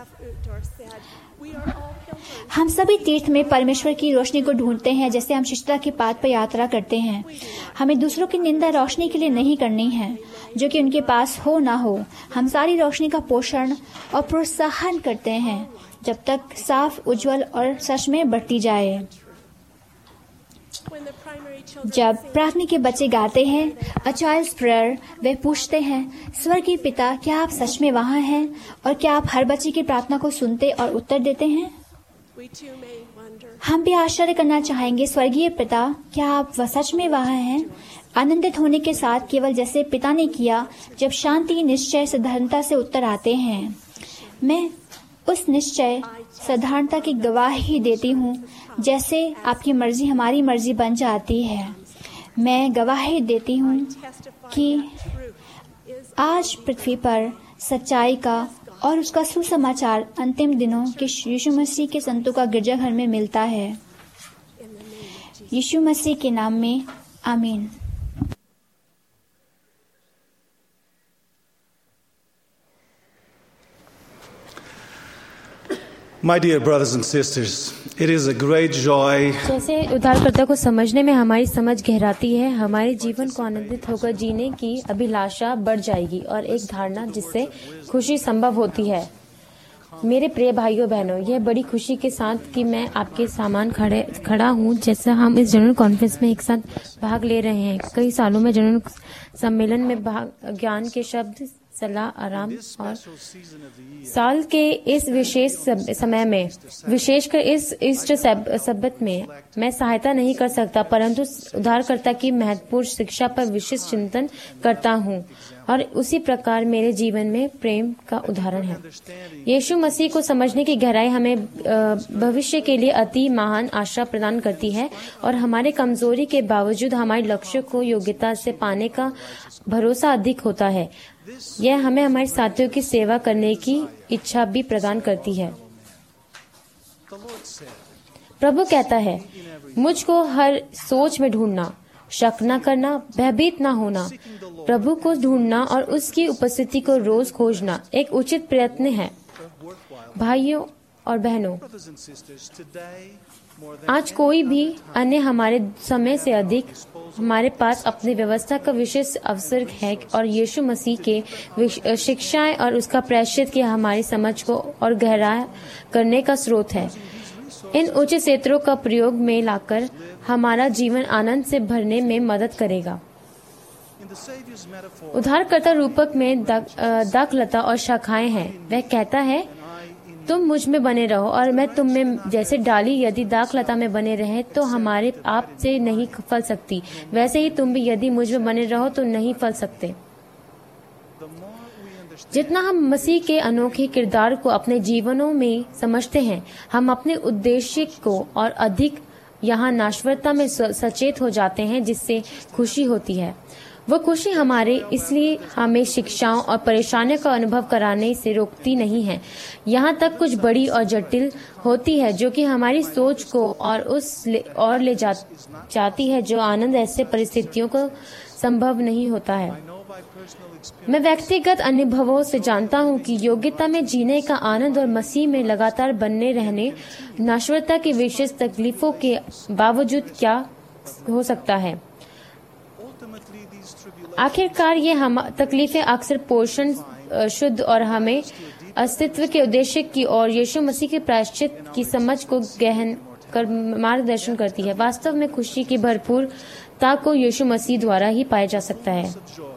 हम सभी तीर्थ में परमेश्वर की रोशनी को ढूंढते हैं, जैसे हम शिष्टता के पाथ पर यात्रा करते हैं। हमें दूसरों की निंदा रोशनी के लिए नहीं करनी है जो कि उनके पास हो ना हो। हम सारी रोशनी का पोषण और प्रोत्साहन करते हैं जब तक साफ, उज्जवल और सच में बढ़ती जाए। जब प्रार्थना के बच्चे गाते हैं अ चाइल्ड्स प्रेयर, वे पूछते हैं, स्वर्गीय पिता, क्या आप सच में वहाँ हैं? और क्या आप हर बच्चे की प्रार्थना को सुनते और उत्तर देते हैं? हम भी आश्चर्य करना चाहेंगे, स्वर्गीय पिता, क्या आप सच में वहाँ हैं? आनंदित होने के साथ, केवल जैसे पिता ने किया जब शांति, निश्चय, साधारणता से उत्तर आते हैं। मैं उस निश्चय, साधारणता की गवाही देती हूँ, जैसे आपकी मर्जी हमारी मर्जी बन जाती है। मैं गवाही देती हूँ कि आज पृथ्वी पर सच्चाई का और उसका सुसमाचार अंतिम दिनों के यीशु मसीह के संतों का गिरजाघर में मिलता है। यीशु मसीह के नाम में आमीन।
My dear brothers and sisters, it is a great joy
जैसे उद्धारकर्ता को समझने में हमारी समझ गहराती है, हमारे जीवन को आनंदित होकर जीने की अभिलाषा बढ़ जाएगी और एक धारणा जिससे खुशी संभव होती है। मेरे प्रिय भाइयों बहनों, यह बड़ी खुशी के साथ कि मैं आपके सामान खड़े खड़ा हूँ। जैसा हम इस जनरल कॉन्फ्रेंस में एक साथ भाग ले रहे हैं, कई सालों में जनरल सम्मेलन में भाग ज्ञान के शब्द, सलाह, आराम और साल के इस विशेष समय में, विशेषकर इस ईस्टर सब्बत में, मैं सहायता नहीं कर सकता, परंतु उद्धारकर्ता की महत्वपूर्ण शिक्षा पर विशेष चिंतन करता हूँ और उसी प्रकार मेरे जीवन में प्रेम का उदाहरण है। यीशु मसीह को समझने की गहराई हमें भविष्य के लिए अति महान आशा प्रदान करती है और हमारे कमजोरी के बावजूद हमारे लक्ष्य को योग्यता से पाने का भरोसा अधिक होता है। यह हमें हमारे साथियों की सेवा करने की इच्छा भी प्रदान करती है। प्रभु कहता है, मुझको हर सोच में ढूंढना, शक न करना, भयभीत न होना। प्रभु को ढूंढना और उसकी उपस्थिति को रोज खोजना एक उचित प्रयत्न है। भाइयों और बहनों, आज कोई भी अन्य हमारे समय से अधिक हमारे पास अपनी व्यवस्था का विशेष अवसर है और यीशु मसीह के शिक्षाएं और उसका प्रायश्चित की हमारी समझ को और गहरा करने का स्रोत है। इन उच्च क्षेत्रों का प्रयोग में लाकर हमारा जीवन आनंद से भरने में मदद करेगा। उद्धारकर्ता रूपक में दाखलता और शाखाएं हैं। वह कहता है, तुम मुझ में बने रहो और मैं तुम में, जैसे डाली यदि दाखलता में बने रहे तो हमारे आप से नहीं फल सकती, वैसे ही तुम भी यदि मुझ में बने रहो तो नहीं फल सकते। जितना हम मसीह के अनोखे किरदार को अपने जीवनों में समझते हैं, हम अपने उद्देश्य को और अधिक यहाँ नाश्वरता में सचेत हो जाते हैं, जिससे खुशी होती है। वो खुशी हमारे इसलिए हमें शिक्षाओं और परेशानियों का अनुभव कराने से रोकती नहीं है, यहाँ तक कुछ बड़ी और जटिल होती है जो कि हमारी सोच को और उस ले, और ले जा, जाती है जो आनंद ऐसे परिस्थितियों को संभव नहीं होता है। मैं व्यक्तिगत अनुभवों से जानता हूँ कि योग्यता में जीने का आनंद और मसीह में लगातार बने रहने नाश्वरता की विशेष तकलीफों के बावजूद क्या हो सकता है। आखिरकार ये हम तकलीफें अक्सर पोषण, शुद्ध और हमें अस्तित्व के उद्देश्य की और यीशु मसीह के प्रायश्चित की समझ को गहन कर मार्गदर्शन करती है। वास्तव में खुशी की भरपूरता को यीशु मसीह द्वारा ही पाया जा सकता है।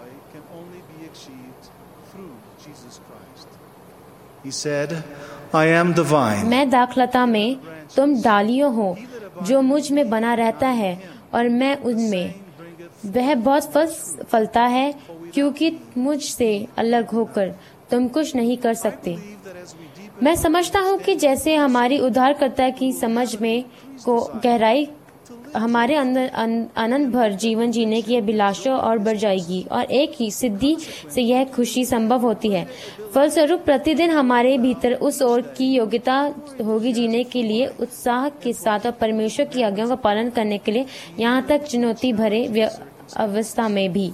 He said, I am the vine.
मैं दाखलता में, तुम डालियों हो। जो मुझ में बना रहता है और मैं उनमें, वह बहुत फल फलता है, क्योंकि मुझसे अलग होकर तुम कुछ नहीं कर सकते। मैं समझता हूँ कि जैसे हमारी उद्धारकर्ता की समझ में को गहराई हमारे अंदर आनंद भर जीवन जीने की अभिलाषा और बढ़ जाएगी, और एक ही सिद्धि से यह खुशी संभव होती है। फलस्वरूप प्रतिदिन हमारे भीतर उस ओर की योग्यता होगी जीने के लिए उत्साह के साथ और परमेश्वर की आज्ञा का पालन करने के लिए, यहाँ तक चुनौती भरे अवस्था में भी।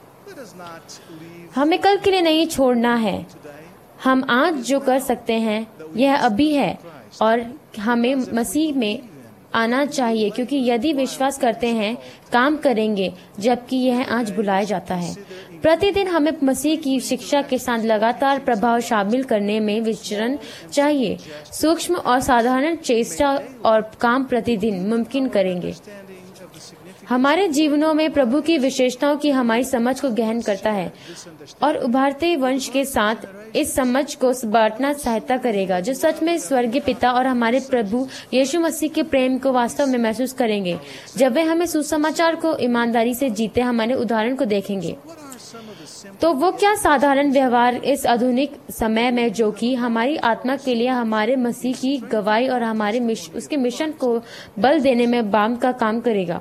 हमें कल के लिए नहीं छोड़ना है। हम आज जो कर सकते हैं यह अभी है, और हमें मसीह में आना चाहिए, क्योंकि यदि विश्वास करते हैं काम करेंगे, जबकि यह आज बुलाया जाता है। प्रतिदिन हमें मसीह की शिक्षा के साथ लगातार प्रभाव शामिल करने में विचरण चाहिए। सूक्ष्म और साधारण चेष्टा और काम प्रतिदिन मुमकिन करेंगे। हमारे जीवनों में प्रभु की विशेषताओं की हमारी समझ को गहन करता है, और उभरते वंश के साथ इस समझ को बांटना सहायता करेगा, जो सच में स्वर्गीय पिता और हमारे प्रभु यीशु मसीह के प्रेम को वास्तव में महसूस करेंगे। जब वे हमें सुसमाचार को ईमानदारी से जीते हमारे उदाहरण को देखेंगे, तो वो क्या साधारण व्यवहार इस आधुनिक समय में, जो कि हमारी आत्मा के लिए हमारे मसीह की गवाही और हमारे मिश, उसके मिशन को बल देने में बाम का काम करेगा।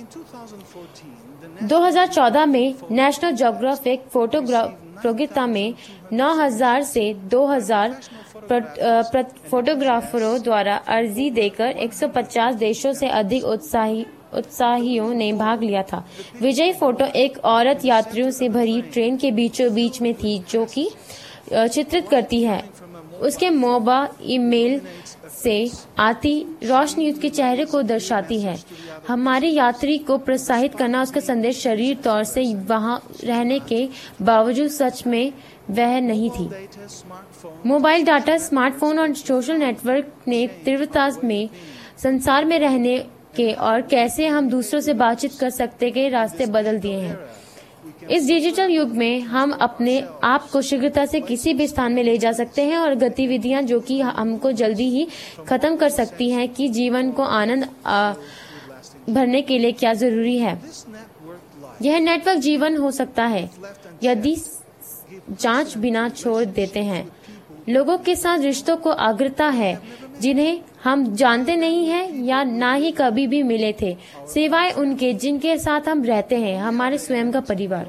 दो हज़ार चौदह में नेशनल ज्योग्राफिक फोटोग्राफ प्रतियोगिता में नौ हज़ार से दो हज़ार फोटोग्राफरों द्वारा अर्जी देकर एक सौ पचास देशों से अधिक उत्साही उत्साहियों ने भाग लिया था। विजयी फोटो एक औरत यात्रियों से भरी ट्रेन के बीचों बीच में थी, जो कि चित्रित करती है उसके मोबाइल ईमेल से आती रोशनी उसके चेहरे को दर्शाती है। हमारे यात्री को प्रोत्साहित करना उसका संदेश शरीर तौर से वहां रहने के बावजूद सच में वह नहीं थी। मोबाइल डाटा, स्मार्टफोन और सोशल नेटवर्क ने तीव्रता में संसार में रहने के और कैसे हम दूसरों से बातचीत कर सकते के रास्ते बदल दिए हैं। इस डिजिटल युग में हम अपने आप को शीघ्रता से किसी भी स्थान में ले जा सकते हैं, और गतिविधियां जो कि हमको जल्दी ही खत्म कर सकती हैं कि जीवन को आनंद भरने के लिए क्या जरूरी है। यह नेटवर्क जीवन हो सकता है यदि जांच बिना छोड़ देते हैं। लोगों के साथ रिश्तों को अग्रता है जिन्हें हम जानते नहीं हैं या ना ही कभी भी मिले थे, सिवाय उनके जिनके साथ हम रहते हैं, हमारे स्वयं का परिवार।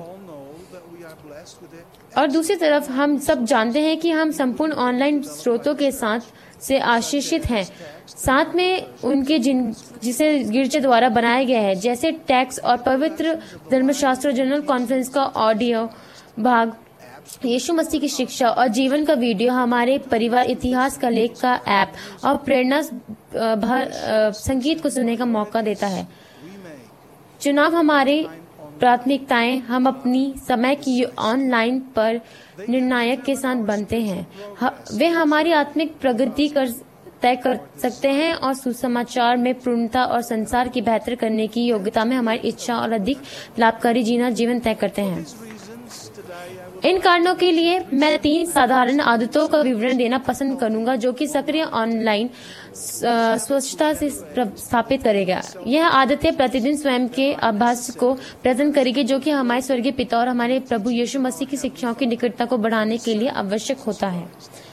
और दूसरी तरफ हम सब जानते हैं कि हम संपूर्ण ऑनलाइन स्रोतों के साथ से आशीषित हैं, साथ में उनके जिन जिसे गिरजे द्वारा बनाया गया है, जैसे टैक्स और पवित्र धर्मशास्त्र जनरल कॉन्फ्रेंस का ऑडियो भाग, यीशु मसीह की शिक्षा और जीवन का वीडियो, हमारे परिवार इतिहास का लेख का ऐप और प्रेरणा भर संगीत को सुनने का मौका देता है। चुनाव हमारे प्राथमिकताएं हम अपनी समय की ऑनलाइन पर निर्णायक के साथ बनते हैं। वे हमारी आत्मिक प्रगति कर तय कर सकते हैं और सुसमाचार में पूर्णता और संसार की बेहतर करने की योग्यता में हमारी इच्छा और अधिक लाभकारी जीना जीवन तय करते हैं। इन कारणों के लिए मैं तीन साधारण आदतों का विवरण देना पसंद करूंगा, जो कि सक्रिय ऑनलाइन स्वच्छता से स्थापित करेगा। यह आदतें प्रतिदिन स्वयं के अभ्यास को प्रेजेंट करेगी, जो कि हमारे स्वर्गीय पिता और हमारे प्रभु यीशु मसीह की शिक्षाओं की निकटता को बढ़ाने के लिए आवश्यक होता है।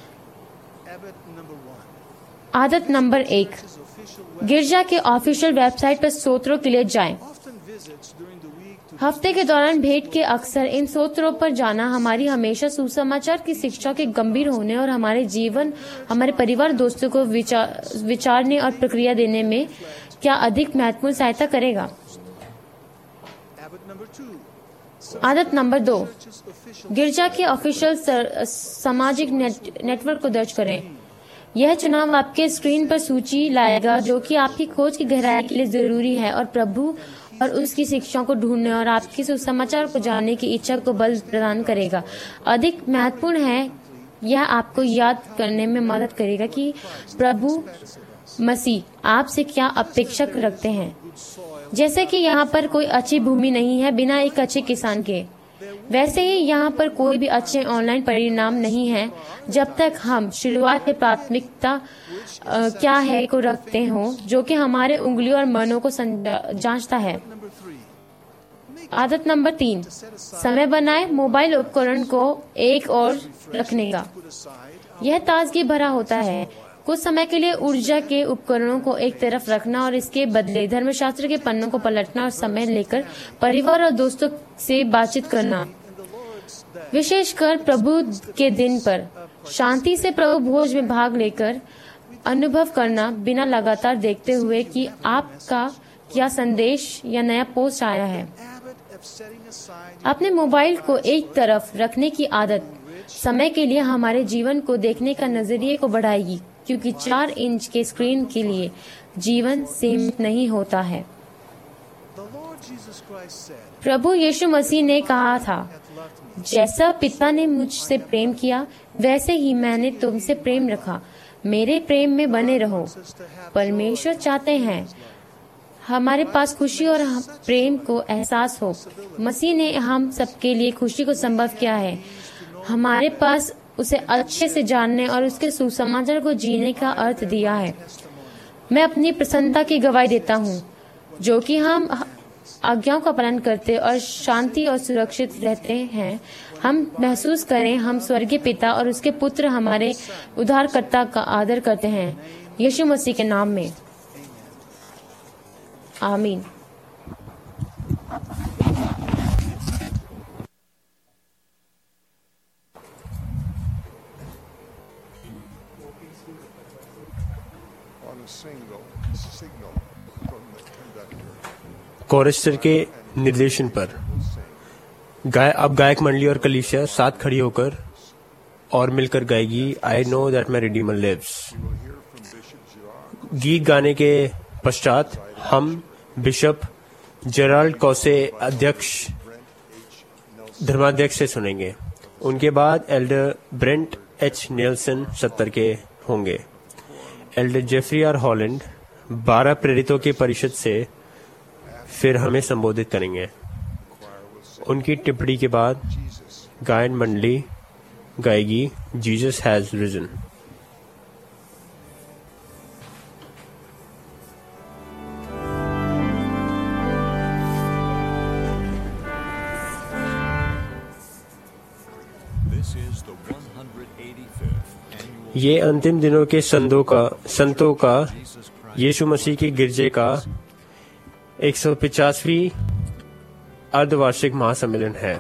आदत नंबर एक, गिरजा के ऑफिशियल वेबसाइट पर स्तोत्रों के लिए जाएं। हफ्ते के दौरान भेंट के अक्सर इन स्तोत्रों पर जाना हमारी हमेशा सुसमाचार की शिक्षा के गंभीर होने और हमारे जीवन, हमारे परिवार, दोस्तों को विचार, विचारने और प्रक्रिया देने में क्या अधिक महत्वपूर्ण सहायता करेगा। आदत नंबर दो, गिरजा के ऑफिशियल सामाजिक नेट, नेटवर्क को दर्ज करें। यह चुनाव आपके स्क्रीन पर सूची लाएगा जो कि आपकी खोज की गहराई के लिए जरूरी है और प्रभु और उसकी शिक्षाओं को ढूंढने और आपकी सुसमाचार को जानने की इच्छा को बल प्रदान करेगा। अधिक महत्वपूर्ण है, यह आपको याद करने में मदद करेगा कि प्रभु मसीह आपसे क्या अपेक्षा रखते हैं? जैसे कि यहाँ पर कोई अच्छी भूमि नहीं है बिना एक अच्छे किसान के, वैसे ही यहाँ पर कोई भी अच्छे ऑनलाइन परिणाम नहीं है जब तक हम शुरुआत में प्राथमिकता आ, क्या है को रखते हो, जो कि हमारे उंगलियों और मनों को जांचता है। आदत नंबर तीन, समय बनाए मोबाइल उपकरण को एक और रखने का। यह ताजगी भरा होता है। कुछ समय के लिए ऊर्जा के उपकरणों को एक तरफ रखना और इसके बदले धर्मशास्त्र के पन्नों को पलटना और समय लेकर परिवार और दोस्तों से बातचीत करना, विशेषकर प्रभु के दिन पर शांति से प्रभु भोज में भाग लेकर अनुभव करना, बिना लगातार देखते हुए कि आपका क्या संदेश या नया पोस्ट आया है। अपने मोबाइल को एक तरफ रखने की आदत समय के लिए हमारे जीवन को देखने का नजरिए को बढ़ाएगी, क्योंकि चार इंच के स्क्रीन के लिए जीवन सीमित नहीं होता है। प्रभु यीशु मसीह ने कहा था, जैसा पिता ने मुझसे प्रेम किया वैसे ही मैंने तुमसे प्रेम रखा, मेरे प्रेम में बने रहो। परमेश्वर चाहते हैं हमारे पास खुशी और प्रेम को एहसास हो। मसीह ने हम सबके लिए खुशी को संभव किया है। हमारे पास उसे अच्छे से जानने और उसके सुसमाचार को जीने का अर्थ दिया है। मैं अपनी प्रसन्नता की गवाही देता हूँ, जो कि हम आज्ञाओं का पालन करते और शांति और सुरक्षित रहते हैं। हम महसूस करें हम स्वर्गीय पिता और उसके पुत्र हमारे उद्धारकर्ता का आदर करते हैं, यीशु मसीह के नाम में, आमीन।
कोरस्टर के निर्देशन पर गाय अब गायक मंडली और कलीसिया साथ खड़ी होकर और मिलकर गाएगी I know that my Redeemer lives. गीत गाने के पश्चात हम बिशप जेराल्ड कौसे अध्यक्ष धर्माध्यक्ष से सुनेंगे। उनके बाद एल्डर ब्रेंट एच नेल्सन सत्तर के होंगे। एल्डर जेफरी आर हॉलैंड बारह प्रेरितों के परिषद से फिर हमें संबोधित करेंगे। उनकी टिप्पणी के बाद गायन मंडली गाएगी जीसस हैज रिजन। ये अंतिम दिनों के संतों का संतों का यीशु मसीह की गिरजे का एक सौ पचासवीं अर्धवार्षिक महासम्मेलन है।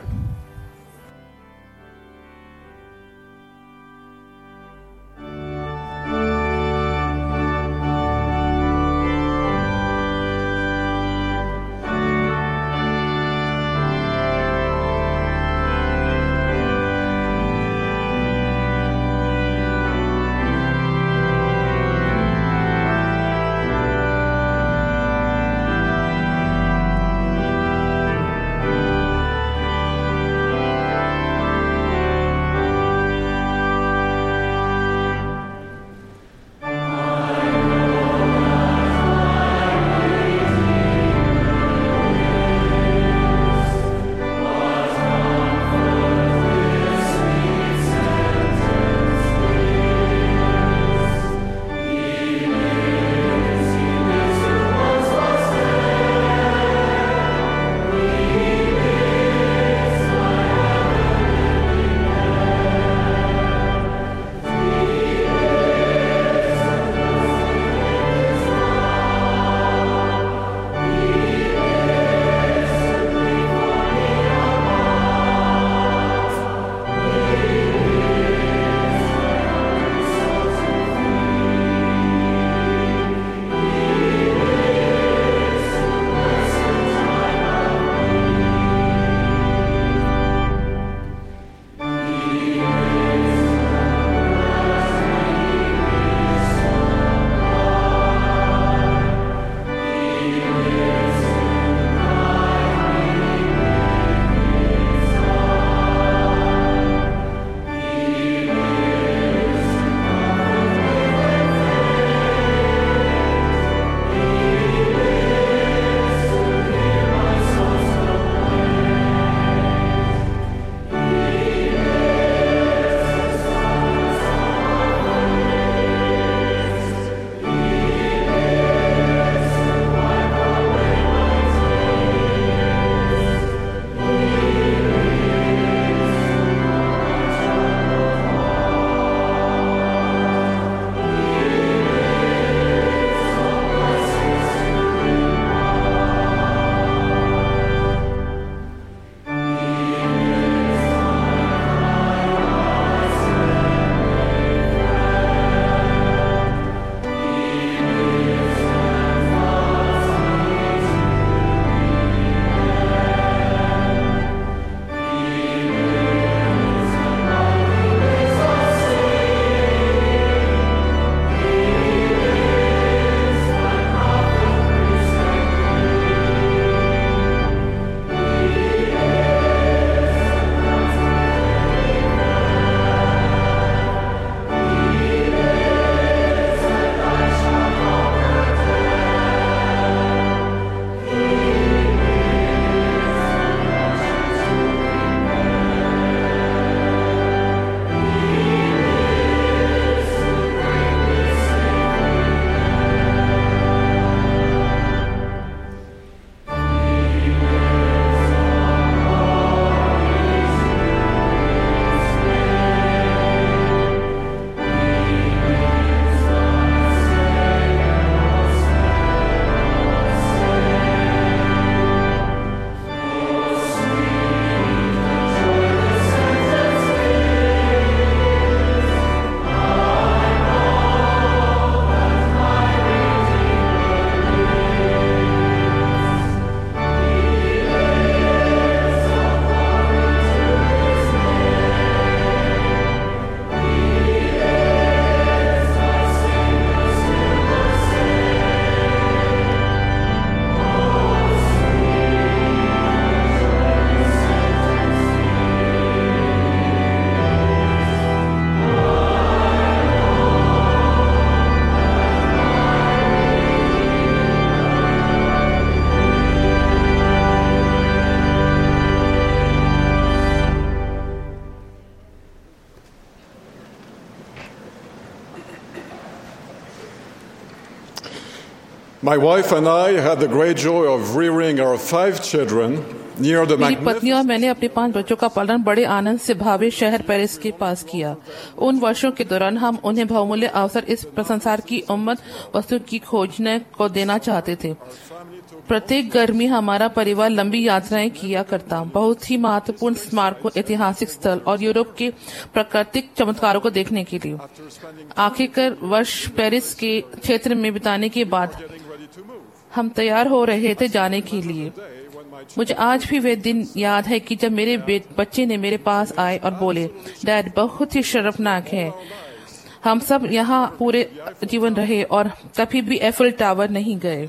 My wife and I had the great joy of rearing our five children near the
मेरी पत्नी और मैंने अपने पांच बच्चों का पालन बड़े आनंद से भावे शहर पेरिस के पास किया। उन वर्षों के दौरान हम उन्हें बहुमूल्य अवसर इस संसार की उम्मत वस्तु की खोजने को देना चाहते थे। प्रत्येक गर्मी हमारा परिवार लंबी यात्राएं किया करता, बहुत ही महत्वपूर्ण स्मारकों, ऐतिहासिक स्थल और यूरोप के प्राकृतिक चमत्कारों को देखने के लिए। आखिरकार वर्ष पेरिस के क्षेत्र में बिताने के बाद हम तैयार हो रहे थे जाने के लिए। मुझे आज भी वे दिन याद है कि जब मेरे बच्चे ने मेरे पास आए और बोले, डैड बहुत ही शर्मनाक है, हम सब यहाँ पूरे जीवन रहे और कभी भी एफिल टावर नहीं गए।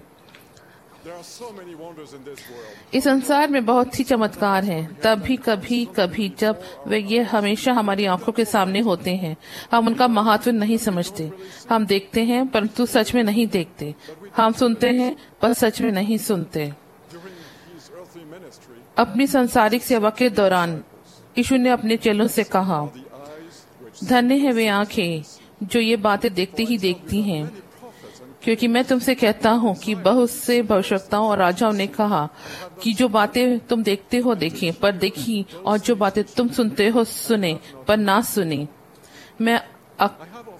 इस संसार में बहुत ही चमत्कार हैं, तब भी कभी कभी जब वे ये हमेशा हमारी आंखों के सामने होते हैं, हम उनका महत्व नहीं समझते। हम देखते हैं परंतु सच में नहीं देखते, हम सुनते हैं पर सच में नहीं सुनते। अपनी सांसारिक सेवा के दौरान यीशु ने अपने चेलों से कहा, धन्य है वे आंखें जो ये बातें देखती ही देखती हैं, क्योंकि मैं तुमसे कहता हूँ कि बहुत से भविष्यवक्ताओं और राजाओं ने कहा कि जो बातें तुम देखते हो देखें पर देखी, और जो बातें तुम सुनते हो सुने पर ना सुने। मैं अक...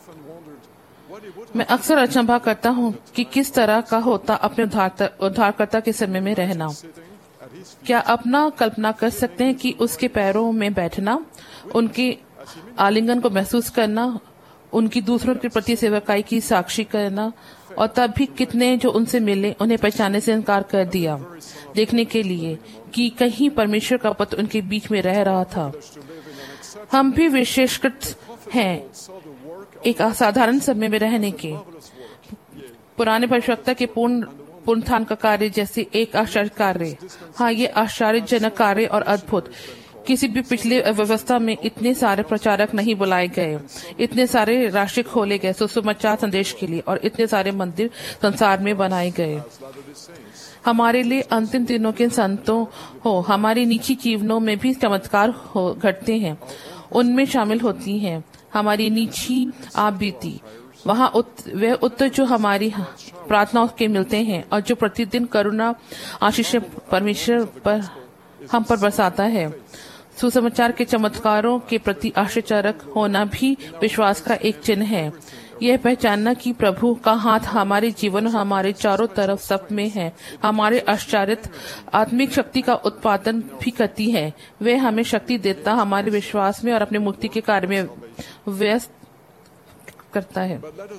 मैं अक्सर अचंभा करता हूँ कि किस तरह का होता अपने उद्धारकर्ता के समय में रहना। क्या अपना कल्पना कर सकते हैं कि उसके पैरों में बैठना, उनके आलिंगन को महसूस करना, उनकी दूसरों के प्रति सेवकाई की साक्षी करना, और तब भी कितने जो उनसे मिले उन्हें पहचानने से इनकार कर दिया, देखने के लिए कि कहीं परमेश्वर का पुत्र उनके बीच में रह रहा था। हम भी विशेषकृत हैं एक असाधारण समय में रहने के। पुराने भविष्यवक्ता के पूर्ण पुनरुत्थान का कार्य जैसे एक आश्चर्य कार्य, हाँ ये आश्चर्यजनक कार्य और अद्भुत। किसी भी पिछले व्यवस्था में इतने सारे प्रचारक नहीं बुलाए गए, इतने सारे राष्ट्र खोले गए सुसमाचार संदेश के लिए, और इतने सारे मंदिर संसार में बनाए गए। हमारे लिए अंतिम दिनों के संतों हो, हमारी निजी जीवनों में भी चमत्कार हो घटते हैं, उनमें शामिल होती हैं हमारी निजी आप बीती। वहाँ उत, वे उत्तर जो हमारी प्रार्थनाओं के मिलते हैं और जो प्रतिदिन करुणा आशीष परमेश्वर पर हम पर बरसाता है। सुसमाचार के चमत्कारों के प्रति आश्चर्यजनक होना भी विश्वास का एक चिन्ह है। यह पहचानना कि प्रभु का हाथ हमारे जीवन और हमारे चारों तरफ सब में है, हमारे आश्चर्यित आत्मिक शक्ति का उत्पादन भी करती है। वे हमें शक्ति देता हमारे विश्वास में और अपने मुक्ति के कार्य में व्यस्त करता है।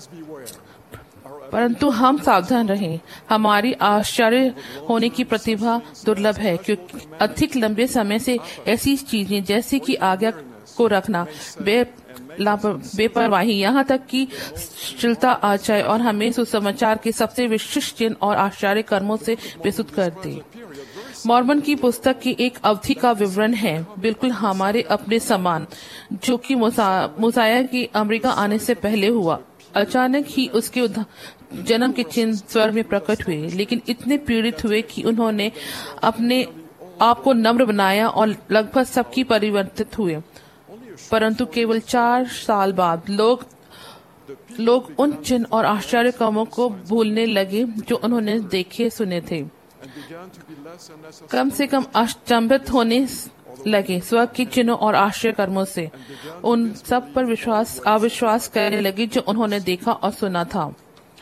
परंतु हम सावधान रहें, हमारी आश्चर्य होने की प्रतिभा दुर्लभ है, क्योंकि अधिक लंबे समय से ऐसी चीजें जैसे कि आज्ञा को रखना, बे बेपरवाही, यहाँ तक कि शिथिलता आ जाए और हमें सुसमाचार के सबसे विशिष्ट चिन्ह और आश्चर्य कर्मों से बेसुध कर दे। मॉर्मन की पुस्तक की एक अवधि का विवरण है, बिल्कुल हमारे अपने समान, जो कि मूसाया की अमेरिका आने से पहले हुआ। अचानक ही उसके जन्म के चिन्ह स्वर्ग में प्रकट हुए, लेकिन इतने पीड़ित हुए कि उन्होंने अपने आप को नम्र बनाया और लगभग सबकी परिवर्तित हुए। परंतु केवल चार साल बाद लोग लोग उन चिन्ह और आश्चर्य कर्मों को भूलने लगे जो उन्होंने देखे सुने थे। कम से कम अचंभित होने लगे स्वर्ग के चिन्हों और आश्चर्य कर्मों से, उन सब पर विश्वास अविश्वास करने लगे जो उन्होंने देखा और सुना था।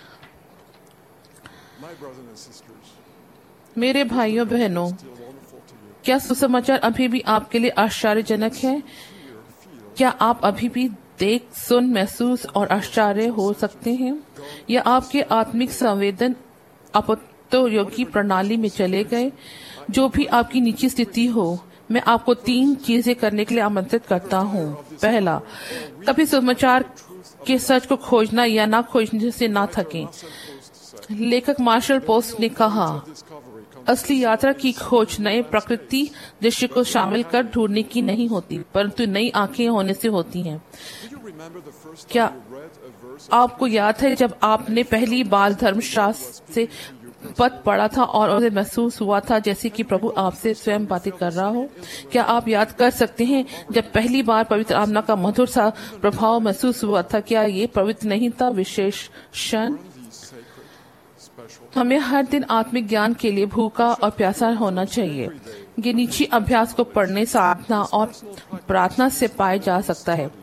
मेरे भाइयों बहनों, क्या सुसमाचार अभी भी आपके लिए आश्चर्यजनक है? क्या आप अभी भी देख, सुन, महसूस और आश्चर्य हो सकते हैं, या आपके आत्मिक संवेदन अपत्योगी प्रणाली में चले गए? जो भी आपकी निजी स्थिति हो, मैं आपको तीन चीजें करने के लिए आमंत्रित करता हूँ। पहला, कभी सुसमाचार के सच को खोजना या ना खोजने से ना थकें। लेखक मार्शल पोस्ट ने कहा, असली यात्रा की खोज नए प्रकृति दृश्य को शामिल कर ढूंढने की नहीं होती, परंतु नई आंखें होने से होती हैं। क्या आपको याद है जब आपने पहली बार धर्मशास्त्र से पद पढ़ा था और उसे महसूस हुआ था जैसे कि प्रभु आपसे स्वयं बातें कर रहा हो? क्या आप याद कर सकते हैं जब पहली बार पवित्र आत्मा का मधुर सा प्रभाव महसूस हुआ था? क्या ये पवित्र नहीं था विशेष क्षण? हमें हर दिन आत्मिक ज्ञान के लिए भूखा और प्यासा होना चाहिए। ये नीची अभ्यास को पढ़ने, साधना और प्रार्थना से पाया जा सकता है।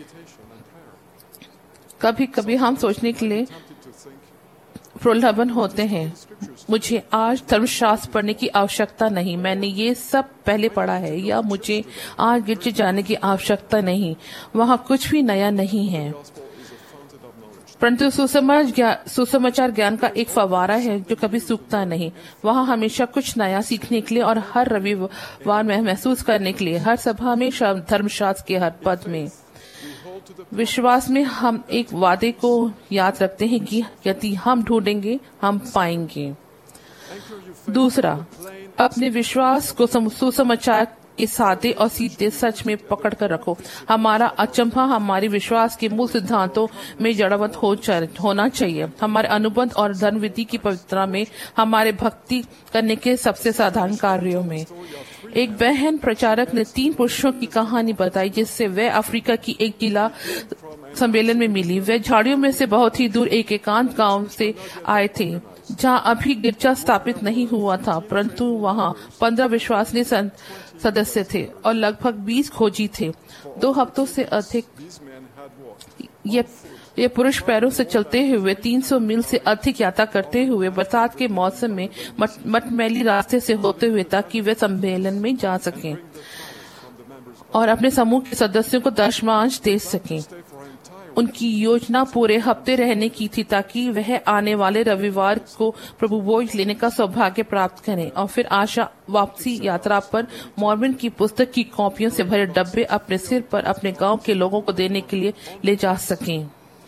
कभी कभी हम सोचने के लिए प्रलोभन होते हैं, मुझे आज धर्मशास्त्र पढ़ने की आवश्यकता नहीं, मैंने ये सब पहले पढ़ा है, या मुझे आज गिरजे जाने की आवश्यकता नहीं, वहाँ कुछ भी नया नहीं है। परंतु सुसमाचार ज्ञान का एक फवारा है जो कभी सूखता नहीं। वहाँ हमेशा कुछ नया सीखने के लिए और हर रविवार में महसूस करने के लिए, हर सभा में, धर्मशास्त्र के हर पद में। विश्वास में हम एक वादे को याद रखते हैं कि यदि हम ढूंढेंगे हम पाएंगे। दूसरा, अपने विश्वास को सुसमाचार के सादे और सीधे सच में पकड़ कर रखो। हमारा अचंभा हमारे विश्वास के मूल सिद्धांतों में जड़वत हो होना चाहिए, हमारे अनुबंध और धर्म विधि की पवित्रता में, हमारे भक्ति करने के सबसे साधारण कार्यों में। एक बहन प्रचारक ने तीन पुरुषों की कहानी बताई जिससे वे अफ्रीका की एक जिला सम्मेलन में मिली। वे झाड़ियों में से बहुत ही दूर एक एकांत गांव से आए थे जहां अभी गिरजा स्थापित नहीं हुआ था, परंतु वहां पंद्रह विश्वसनीय सदस्य थे और लगभग बीस खोजी थे। दो हफ्तों से अधिक ये ये पुरुष पैरों से चलते हुए तीन सौ मील से अधिक यात्रा करते हुए बरसात के मौसम में मटमैली रास्ते से होते हुए ताकि वे सम्मेलन में जा सकें और अपने समूह के सदस्यों को दशमांश दे सकें। उनकी योजना पूरे हफ्ते रहने की थी ताकि वह आने वाले रविवार को प्रभु भोज लेने का सौभाग्य प्राप्त करें और फिर आशा वापसी यात्रा पर मॉर्मन की पुस्तक की कॉपियों से भरे डब्बे अपने सिर पर अपने गांव के लोगों को देने के लिए ले जा सकें।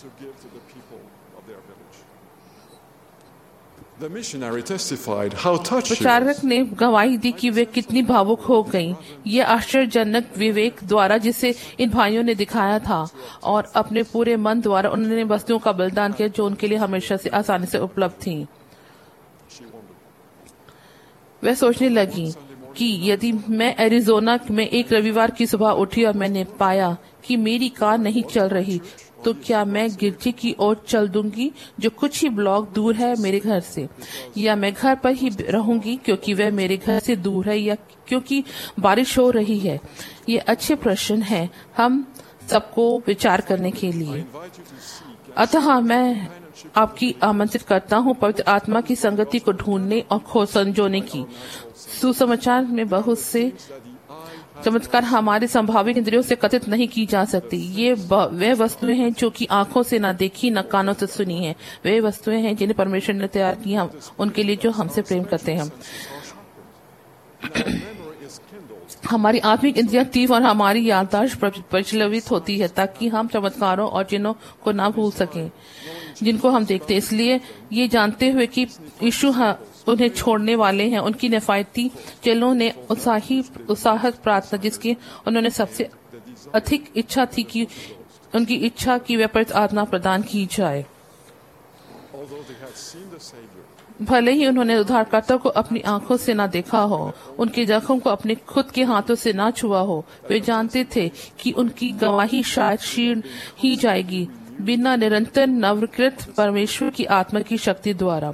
प्रचारक ने गवाही दी कि वे कितनी भावुक हो गईं। ये आश्चर्यजनक विवेक द्वारा जिसे इन भाइयों ने दिखाया था और अपने पूरे मन द्वारा उन्होंने वस्तुओं का बलिदान किया जो उनके लिए हमेशा से आसानी से उपलब्ध थी। वह सोचने लगी कि यदि मैं एरिजोना में एक रविवार की सुबह उठी और मैंने पाया कि मेरी कार नहीं चल रही, तो क्या मैं गिरजे की ओर चल दूंगी जो कुछ ही ब्लॉक दूर है मेरे घर से, या मैं घर पर ही रहूंगी क्योंकि वह मेरे घर से दूर है, या क्योंकि बारिश हो रही है? ये अच्छे प्रश्न हैं हम सबको विचार करने के लिए। अतः मैं आपकी आमंत्रित करता हूँ पवित्र आत्मा की संगति को ढूंढने और खोज संजोने की। सुसमाचार में बहुत से चमत्कार हमारे संभावित इंद्रियों से कथित नहीं की जा सकती। ये वे वस्तुएं हैं जो कि आंखों से न देखी न कानों से सुनी है। वे वस्तुएं हैं जिन्हें परमेश्वर ने तैयार किया हम उनके लिए जो हमसे प्रेम करते हैं। हमारी आत्मिक इंद्रियां तीव्र और हमारी याददाश्त प्रज्वलित होती है ताकि हम चमत्कारों और चिन्हों को ना भूल सकें जिनको हम देखते हैं। इसलिए ये जानते हुए कि यीशु उन्हें छोड़ने वाले हैं, उनकी नफायती चेलों ने उत्साही उत्साहक प्रार्थना जिसकी उन्होंने सबसे अधिक इच्छा थी कि उनकी इच्छा की वे पवित्र आत्मा प्रदान की जाए। भले ही उन्होंने उद्धारकर्ता को अपनी आंखों से ना देखा हो, उनके जख्म को अपने खुद के हाथों से ना छुआ हो, वे जानते थे कि उनकी गवाही शायद क्षीण ही जाएगी बिना निरंतर नवकृत परमेश्वर की आत्मा की शक्ति द्वारा।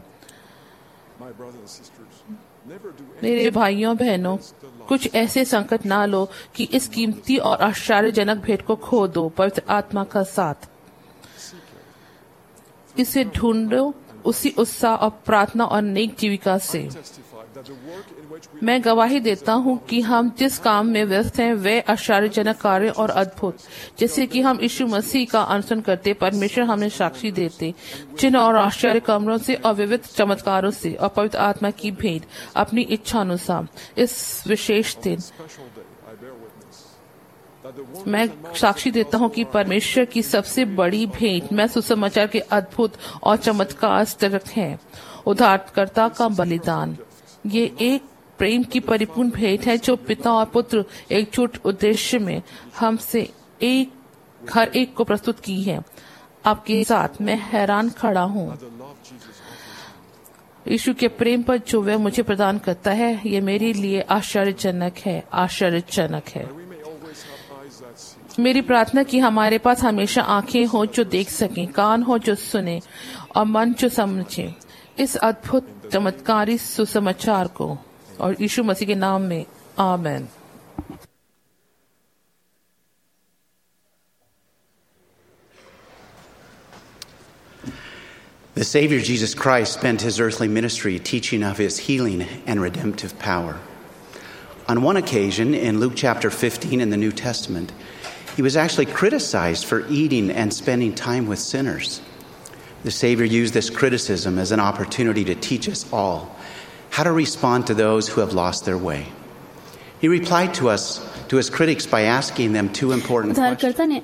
मेरे भाइयों बहनों, कुछ ऐसे संकट ना लो कि इस कीमती और आश्चर्यजनक भेंट को खो दो। पवित्र आत्मा का साथ इसे ढूंढो उसी उत्साह और प्रार्थना और नेक जीविका से। मैं गवाही देता हूँ कि हम जिस काम में व्यस्त हैं वे आश्चर्यजनक कार्य और अद्भुत जैसे कि हम यीशु मसीह का अनुसरण करते, परमेश्वर हमें साक्षी देते, चिन्ह और आश्चर्य कमरों से और विविध चमत्कारों से और पवित्र आत्मा की भेंट अपनी इच्छा अनुसार। इस विशेष दिन मैं साक्षी देता हूँ कि परमेश्वर की सबसे बड़ी भेंट मैं सुसमाचार के अद्भुत और चमत्कार है, उद्धारकर्ता का बलिदान। ये एक प्रेम की परिपूर्ण भेंट है जो पिता और पुत्र एकजुट उद्देश्य में हमसे एक हर एक को प्रस्तुत की है। आपके साथ मैं हैरान खड़ा हूँ यीशु के प्रेम पर जो वह मुझे प्रदान करता है। ये मेरे लिए आश्चर्यजनक है, आश्चर्यजनक है। मेरी प्रार्थना कि हमारे पास हमेशा आंखें हो जो देख सकें, कान हो जो सुने और मन जो समझे। इस अद्भुत चमत्कारी सुसमाचार को, और यीशु मसीह के नाम में आमेन।
The Savior Jesus Christ spent his earthly ministry teaching of his healing and redemptive power. On one occasion, in Luke chapter fifteen in the New Testament, he was actually criticized for eating and spending time with sinners. The Savior used this criticism as an opportunity to teach us all how to respond to those who have lost their way. He replied to us, to his critics, by asking them two important questions.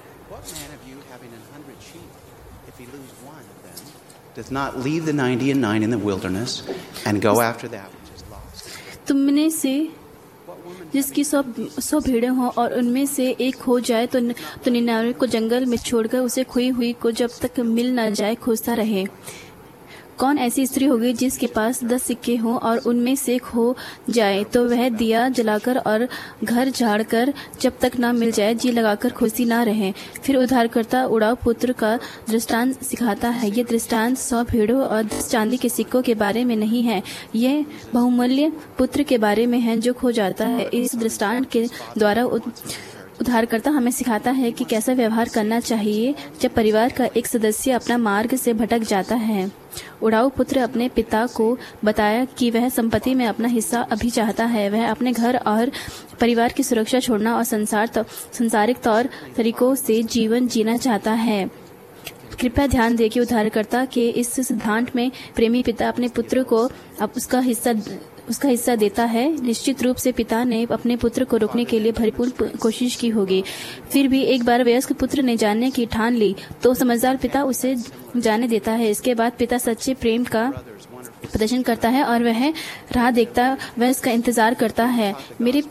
Does not leave the ninety and nine in the wilderness and go after that which is lost.
तुमने से जिसकी सौ सौ भेड़ें हों और उनमें से एक खो जाए तो तो निन्यानवे को जंगल में छोड़कर उसे खोई हुई को जब तक मिल न जाए खोजता रहे। कौन ऐसी स्त्री होगी जिसके पास दस सिक्के हों और उनमें से खो जाए तो वह दिया जलाकर और घर झाड़कर जब तक ना मिल जाए जी लगाकर खोजती ना रहे। फिर उद्धारकर्ता उड़ाऊ पुत्र का दृष्टांत सिखाता है। ये दृष्टांत सौ भेड़ों और दस चांदी के सिक्कों के बारे में नहीं है, ये बहुमूल्य पुत्र के बारे में है जो खो जाता है। इस दृष्टांत के द्वारा उद्धारकर्ता हमें सिखाता है कि कैसा व्यवहार करना चाहिए जब परिवार का एक सदस्य अपना मार्ग से भटक जाता है। उड़ाऊ पुत्र अपने पिता को बताया कि वह संपत्ति में अपना हिस्सा अभी चाहता है। वह अपने घर और परिवार की सुरक्षा छोड़ना और संसार संसारिक तौर तरीकों से जीवन जीना चाहता है। कृपया ध्यान दें कि उद्धारकर्ता के इस सिद्धांत में प्रेमी पिता अपने पुत्र को अब उसका हिस्सा उसका हिस्सा देता है। निश्चित रूप से पिता ने अपने पुत्र को रोकने के लिए भरपूर कोशिश की होगी। फिर भी एक बार वयस्क पुत्र ने जानने की ठान ली तो समझदार पिता उसे जाने देता है। इसके बाद पिता सच्चे प्रेम का प्रदर्शन करता है और वह राह देखता वह इसका इंतजार करता है। मेरे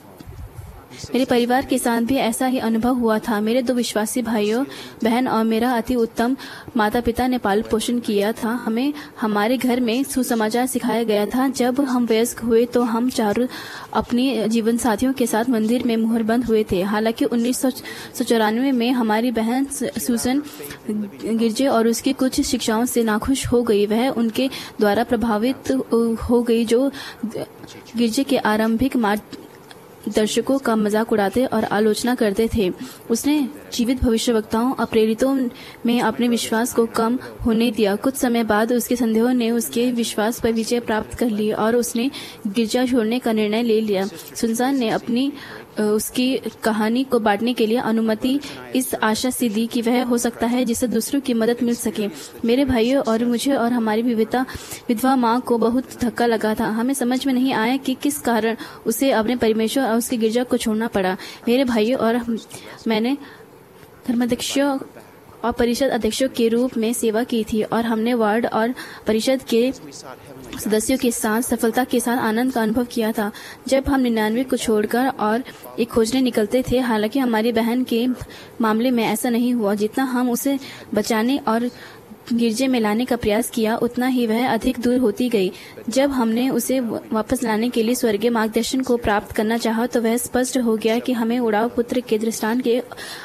मेरे परिवार के साथ भी ऐसा ही अनुभव हुआ था। मेरे दो विश्वासी भाइयों बहन और मेरा अति उत्तम माता पिता ने पालन पोषण किया था। हमें हमारे घर में सुसमाचार सिखाया गया था। जब हम वयस्क हुए तो हम चारों अपने जीवन साथियों के साथ मंदिर में मुहरबंद हुए थे। हालांकि उन्नीस सौ चौरानवे में हमारी बहन सुसन गिरजे और उसकी कुछ शिक्षाओं से नाखुश हो गई। वह उनके द्वारा प्रभावित हो गई जो गिरजे के आरंभिक मार्ग दर्शकों का मजाक उड़ाते और आलोचना करते थे। उसने जीवित भविष्यवक्ताओं और प्रेरितों में अपने विश्वास को कम होने दिया। कुछ समय बाद उसके संदेहों ने उसके विश्वास पर विजय प्राप्त कर ली और उसने गिरजा छोड़ने का निर्णय ले लिया। सुनसान ने अपनी उसकी कहानी को बांटने के लिए अनुमति इस आशा से दी कि वह हो सकता है जिससे दूसरों की मदद मिल सके। मेरे भाइयों और मुझे और हमारी विविधता विधवा माँ को बहुत धक्का लगा था। हमें समझ में नहीं आया कि किस कारण उसे अपने परमेश्वर और उसके गिरजा को छोड़ना पड़ा। मेरे भाइयों और मैंने धर्माध्यक्षों और परिषद अध्यक्षों के रूप में सेवा की थी और हमने वार्ड और परिषद के सदस्यों के साथ सफलता के साथ आनंद का अनुभव किया था जब हम निन्यानवे को छोड़कर और एक खोजने निकलते थे। हालांकि हमारी बहन के मामले में ऐसा नहीं हुआ। जितना हम उसे बचाने और गिरजे में लाने का प्रयास किया उतना ही वह अधिक दूर होती गई। जब हमने उसे वापस लाने के लिए स्वर्गीय मार्गदर्शन को प्राप्त करना चाहा तो वह स्पष्ट हो गया कि हमें उड़ाऊ पुत्र के दृष्टांत के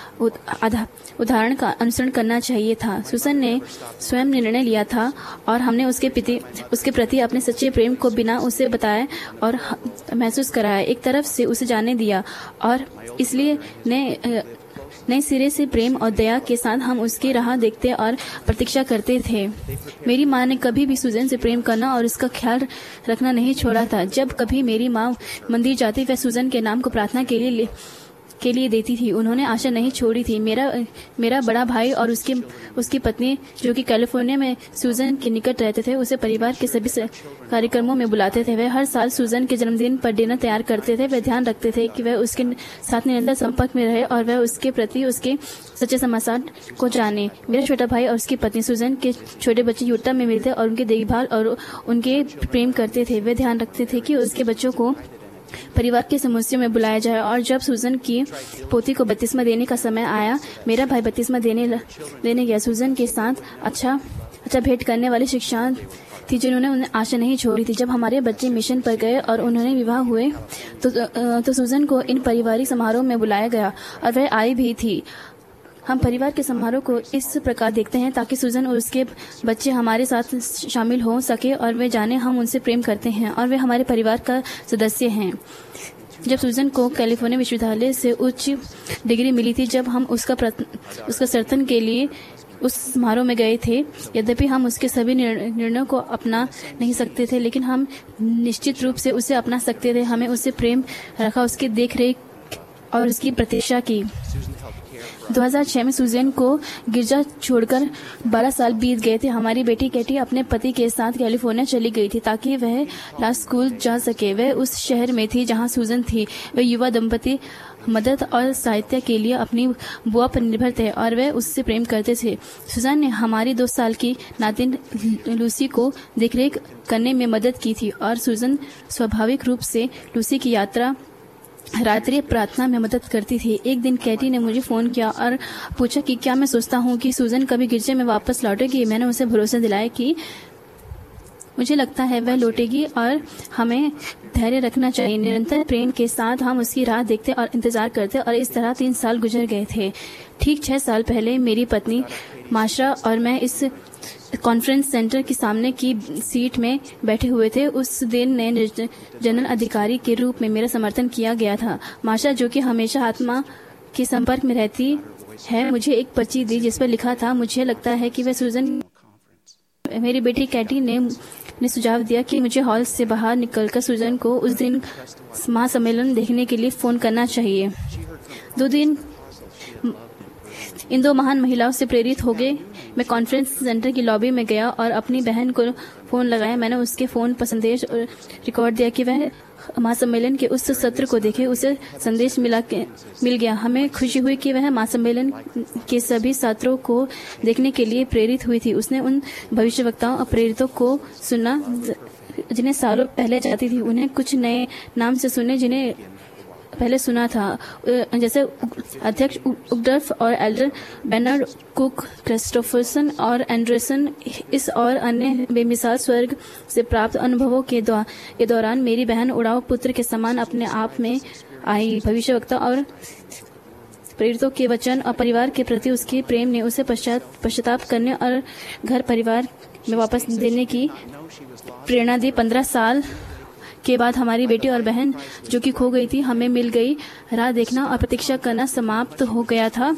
उदाहरण का अनुसरण करना चाहिए था। सुसन ने स्वयं निर्णय लिया था और हमने उसके प्रति उसके प्रति अपने सच्चे प्रेम को बिना उसे बताए और महसूस कराया एक तरफ से उसे जाने दिया और इसलिए नए नए सिरे से प्रेम और दया के साथ हम उसकी राह देखते और प्रतीक्षा करते थे। मेरी माँ ने कभी भी सुजन से प्रेम करना और उसका ख्याल रखना नहीं छोड़ा था। जब कभी मेरी माँ मंदिर जाती वह सुजन के नाम को प्रार्थना के लिए के लिए देती थी। उन्होंने आशा नहीं छोड़ी थी। मेरा मेरा बड़ा भाई और उसकी उसकी पत्नी जो कि कैलिफोर्निया में सुजन के निकट रहते थे उसे परिवार के सभी कार्यक्रमों में बुलाते थे। वह हर साल सुजन के जन्मदिन पर डिनर तैयार करते थे। वह ध्यान रखते थे कि वह उसके साथ निरंतर संपर्क में रहे और वह उसके प्रति उसके सच्चे समाचार को जाने। मेरा छोटा भाई और उसकी पत्नी सुजन के छोटे बच्चे यूटा में मिलते और उनकी देखभाल और उनके प्रेम करते थे। वे ध्यान रखते थे कि उसके बच्चों को परिवार के सदस्यों में बुलाया जाए और जब सुजन की पोती को बपतिस्मा देने का समय आया मेरा भाई बपतिस्मा देने देने गया। सुजन के साथ अच्छा अच्छा भेंट करने वाली शिक्षा थी जिन्होंने उन्हें आशा नहीं छोड़ी थी। जब हमारे बच्चे मिशन पर गए और उन्होंने विवाह हुए तो तो सुजन को इन पारिवारिक समारोह में बुलाया गया और वह आई भी थी। हम परिवार के समारोह को इस प्रकार देखते हैं ताकि सूजन और उसके बच्चे हमारे साथ शामिल हो सके और वे जाने हम उनसे प्रेम करते हैं और वे हमारे परिवार का सदस्य हैं। जब सूजन को कैलिफोर्निया विश्वविद्यालय से उच्च डिग्री मिली थी, जब हम उसका उसका सर्तन के लिए उस समारोह में गए थे, यद्यपि हम उसके सभी निर्णयों को अपना नहीं सकते थे, लेकिन हम निश्चित रूप से उसे अपना सकते थे। हमें उससे प्रेम रखा, उसकी देखरेख और उसकी प्रतीक्षा की। दो हज़ार छह में सूजन को गिरजा छोड़कर बारह साल बीत गए थे। हमारी बेटी कैटी अपने पति के साथ कैलिफोर्निया चली गई थी ताकि वह ला स्कूल जा सके। वह उस शहर में थी जहां सूजन थी। वे युवा दंपति मदद और सहायता के लिए अपनी बुआ पर निर्भर थे और वे उससे प्रेम करते थे। सूजन ने हमारी दो साल की नातिन लूसी को देखरेख करने में मदद की थी और सूजन स्वाभाविक रूप से लूसी की यात्रा रात्रि प्रार्थना में मदद करती थी। एक दिन कैटी ने मुझे फोन किया और पूछा कि क्या मैं सोचता हूँ कि सूजन कभी गिरजे में वापस लौटेगी। मैंने उसे भरोसा दिलाया कि मुझे लगता है वह लौटेगी और हमें धैर्य रखना चाहिए। निरंतर प्रेम के साथ हम उसकी राह देखते और इंतजार करते और इस तरह तीन साल गुजर गए थे। ठीक छह साल पहले मेरी पत्नी माशरा और मैं इस कॉन्फ्रेंस सेंटर के सामने की सीट में बैठे हुए थे। उस दिन ने जनरल अधिकारी के रूप में मेरा समर्थन किया गया था। माशरा, जो कि हमेशा आत्मा के संपर्क में रहती है, मुझे एक पर्ची दी जिस पर लिखा था, मुझे लगता है कि वह सूजन। मेरी बेटी कैटी ने ने सुझाव दिया कि मुझे हॉल से बाहर निकलकर सूजन को उस दिन महासम्मेलन देखने के लिए फोन करना चाहिए। दो दिन इन दो महान महिलाओं से प्रेरित हो गए। मैं कॉन्फ्रेंस सेंटर की लॉबी में गया और अपनी बहन को फोन लगाया। मैंने उसके फोन पर संदेश रिकॉर्ड दिया कि वह महासम्मेलन के उस सत्र को देखे। उसे संदेश मिला के मिल गया। हमें खुशी हुई कि वह महासम्मेलन के सभी सत्रों को देखने के लिए प्रेरित हुई थी। उसने उन भविष्यवक्ताओं और प्रेरितों को सुना जिन्हें सालों पहले जाती थी। उन्हें कुछ नए नाम से सुने जिन्हें पहले सुना था, जैसे अध्यक्ष उगडर्फ और एल्डर बेनर्ड कुक, क्रिस्टोफरसन और एंडरसन। इस और अन्य बेमिसाल स्वर्ग से प्राप्त अनुभवों के दौरान मेरी बहन उड़ाऊ पुत्र के समान अपने आप में आई। भविष्यवक्ता और प्रेरितों के वचन और परिवार के प्रति उसके प्रेम ने उसे पश्चाताप करने और घर परिवार में वापस देने की प्रेरणा दी। पंद्रह साल के बाद हमारी बेटी और बहन, जो कि खो गई थी, हमें मिल गई। राह देखना और प्रतीक्षा करना समाप्त हो गया था।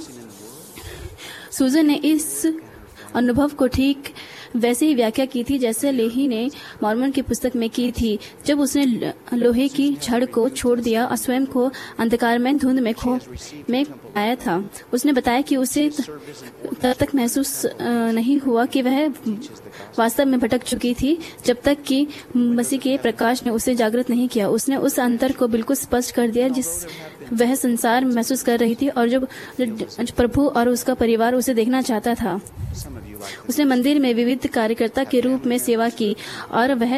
सूजन ने इस अनुभव को ठीक वैसे ही व्याख्या की थी जैसे लेही ने मॉर्मन की पुस्तक में की थी, जब उसने लोहे की छड़ को छोड़ दिया और स्वयं को अंधकार में धुंध में खो में आया था। उसने बताया कि उसे तब तक महसूस नहीं हुआ कि वह वास्तव में भटक चुकी थी जब तक कि मसीह के प्रकाश ने उसे जागृत नहीं किया। उसने उस अंतर को बिल्कुल स्पष्ट कर दिया जिस वह संसार महसूस कर रही थी और जब प्रभु और उसका परिवार उसे देखना चाहता था। उसने मंदिर में विविध कार्यकर्ता के रूप में सेवा की और वह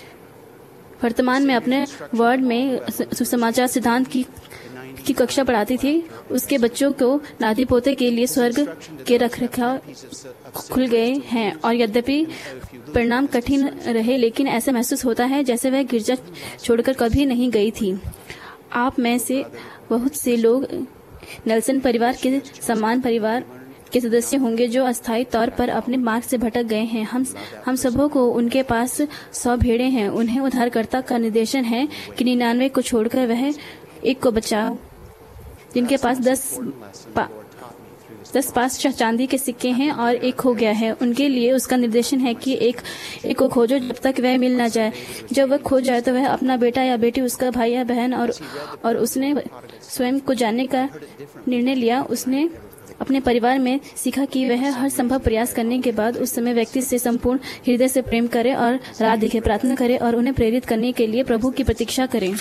वर्तमान में अपने वार्ड में सुसमाचार सिद्धांत की की कक्षा पढ़ाती थी। उसके बच्चों को नाती पोते के लिए स्वर्ग के रखरखाव खुल गए हैं और यद्यपि परिणाम कठिन रहे, लेकिन ऐसा महसूस होता है जैसे वह गिरजा छोड़कर कभी नहीं गई थी। आप में से बहुत से लोग नेल्सन परिवार के समान परिवार के सदस्य होंगे जो अस्थायी तौर पर अपने मार्ग से भटक गए हैं। हम हम सबों को उनके पास सौ भेड़ें हैं। उन्हें उद्धारकर्ता का निर्देशन है कि निन्यानवे को छोड़कर वह एक को बचाओ। जिनके पास दस पा, दस पास चांदी के सिक्के हैं और एक खो गया है, उनके लिए उसका निर्देशन है कि एक एक को खोजो जब तक वह मिल ना जाए। जब वह खो जाए तो वह अपना बेटा या बेटी, उसका भाई या बहन और और उसने स्वयं को जानने का निर्णय लिया। उसने अपने परिवार में सीखा कि वह हर संभव प्रयास करने के बाद उस समय व्यक्ति से संपूर्ण हृदय से प्रेम करे और राह देखे, प्रार्थना करे और उन्हें प्रेरित करने के लिए प्रभु की प्रतीक्षा करे।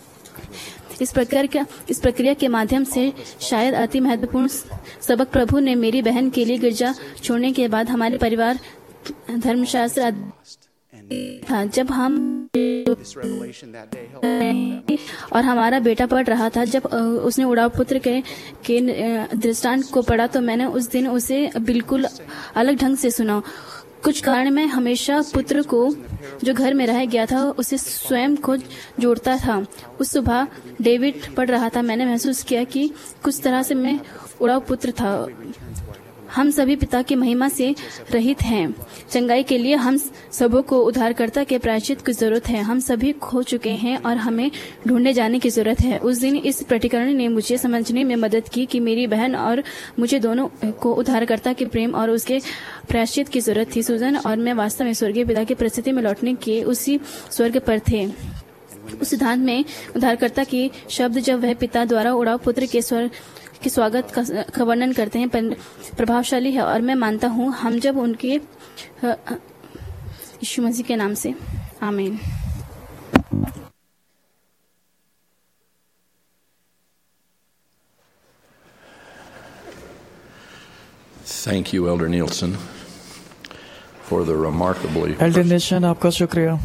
इस प्रक्रिया इस प्रक्रिया के माध्यम से शायद अति महत्वपूर्ण सबक प्रभु ने मेरी बहन के लिए गिरजा छोड़ने के बाद हमारे परिवार धर्मशास्त्र था। जब हम और हमारा बेटा पढ़ रहा था, जब उसने उड़ाऊ पुत्र के के दृष्टांत को पढ़ा तो मैंने उस दिन उसे बिल्कुल अलग ढंग से सुना। कुछ कारण मैं हमेशा पुत्र को जो घर में रह गया था उसे स्वयं को जोड़ता था। उस सुबह डेविड पढ़ रहा था। मैंने महसूस किया कि कुछ तरह से मैं उड़ाव पुत्र था। हम सभी पिता की महिमा से रहित हैं। चंगाई के लिए हम सबों को उद्धारकर्ता के प्रायश्चित की जरूरत है। हम सभी खो चुके हैं और हमें ढूंढने जाने की जरूरत है। उस दिन इस प्रतिकरण ने मुझे समझने में मदद की कि मेरी बहन और मुझे दोनों को उद्धारकर्ता के प्रेम और उसके प्रायश्चित की जरूरत थी। सुजन और मैं वास्तव में स्वर्गीय पिता की प्रस्तुति में लौटने के उसी स्वर्ग पर थे। उस सिद्धांत में उद्धारकर्ता की शब्द जब वह पिता द्वारा उड़ाव पुत्र के स्वर के स्वागत का, का वर्णन करते हैं प्रभावशाली है, और मैं मानता हूँ हम जब उनके यीशु मसीह के नाम से आमीन।
Thank you, Elder Nielsen, for the remarkably.
Elder Nielsen, आपका शुक्रिया।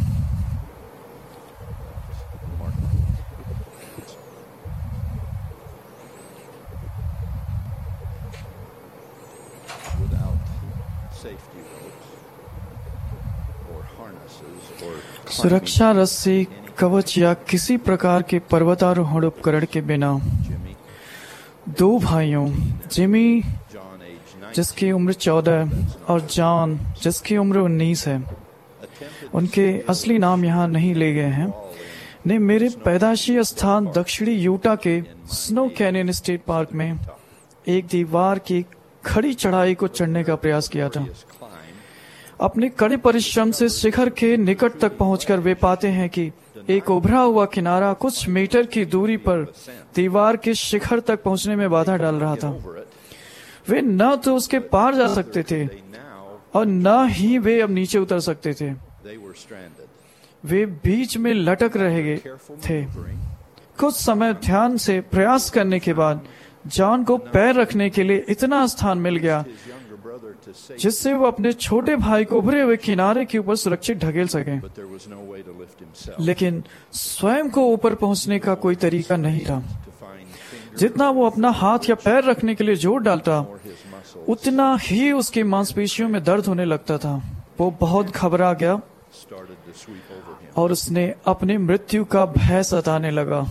सुरक्षा रस्सी, कवच या किसी प्रकार के पर्वतारोहण उपकरण के बिना दो भाइयों, जिमी जिसकी उम्र चौदह और जॉन जिसकी उम्र उन्नीस है, उनके असली नाम यहाँ नहीं ले गए हैं, ने मेरे पैदाशी स्थान दक्षिणी यूटा के स्नो कैनियन स्टेट पार्क में एक दीवार की खड़ी चढ़ाई को चढ़ने का प्रयास किया था। अपने कड़े परिश्रम से शिखर के निकट तक पहुंचकर वे पाते हैं कि एक उभरा हुआ किनारा कुछ मीटर की दूरी पर दीवार के शिखर तक पहुंचने में बाधा डाल रहा था। वे न तो उसके पार जा सकते थे और न ही वे अब नीचे उतर सकते थे। वे बीच में लटक रहे थे। कुछ समय ध्यान से प्रयास करने के बाद जॉन को पैर रखने के लिए इतना स्थान मिल गया जिससे वो अपने छोटे भाई को उभरे हुए किनारे के ऊपर सुरक्षित ढकेल सके, लेकिन स्वयं को ऊपर पहुंचने का कोई तरीका नहीं था। जितना वो अपना हाथ या पैर रखने के लिए जोर डालता, उतना ही उसकी मांसपेशियों में दर्द होने लगता था। वो बहुत घबरा गया और उसने अपनी मृत्यु का भय सताने लगा।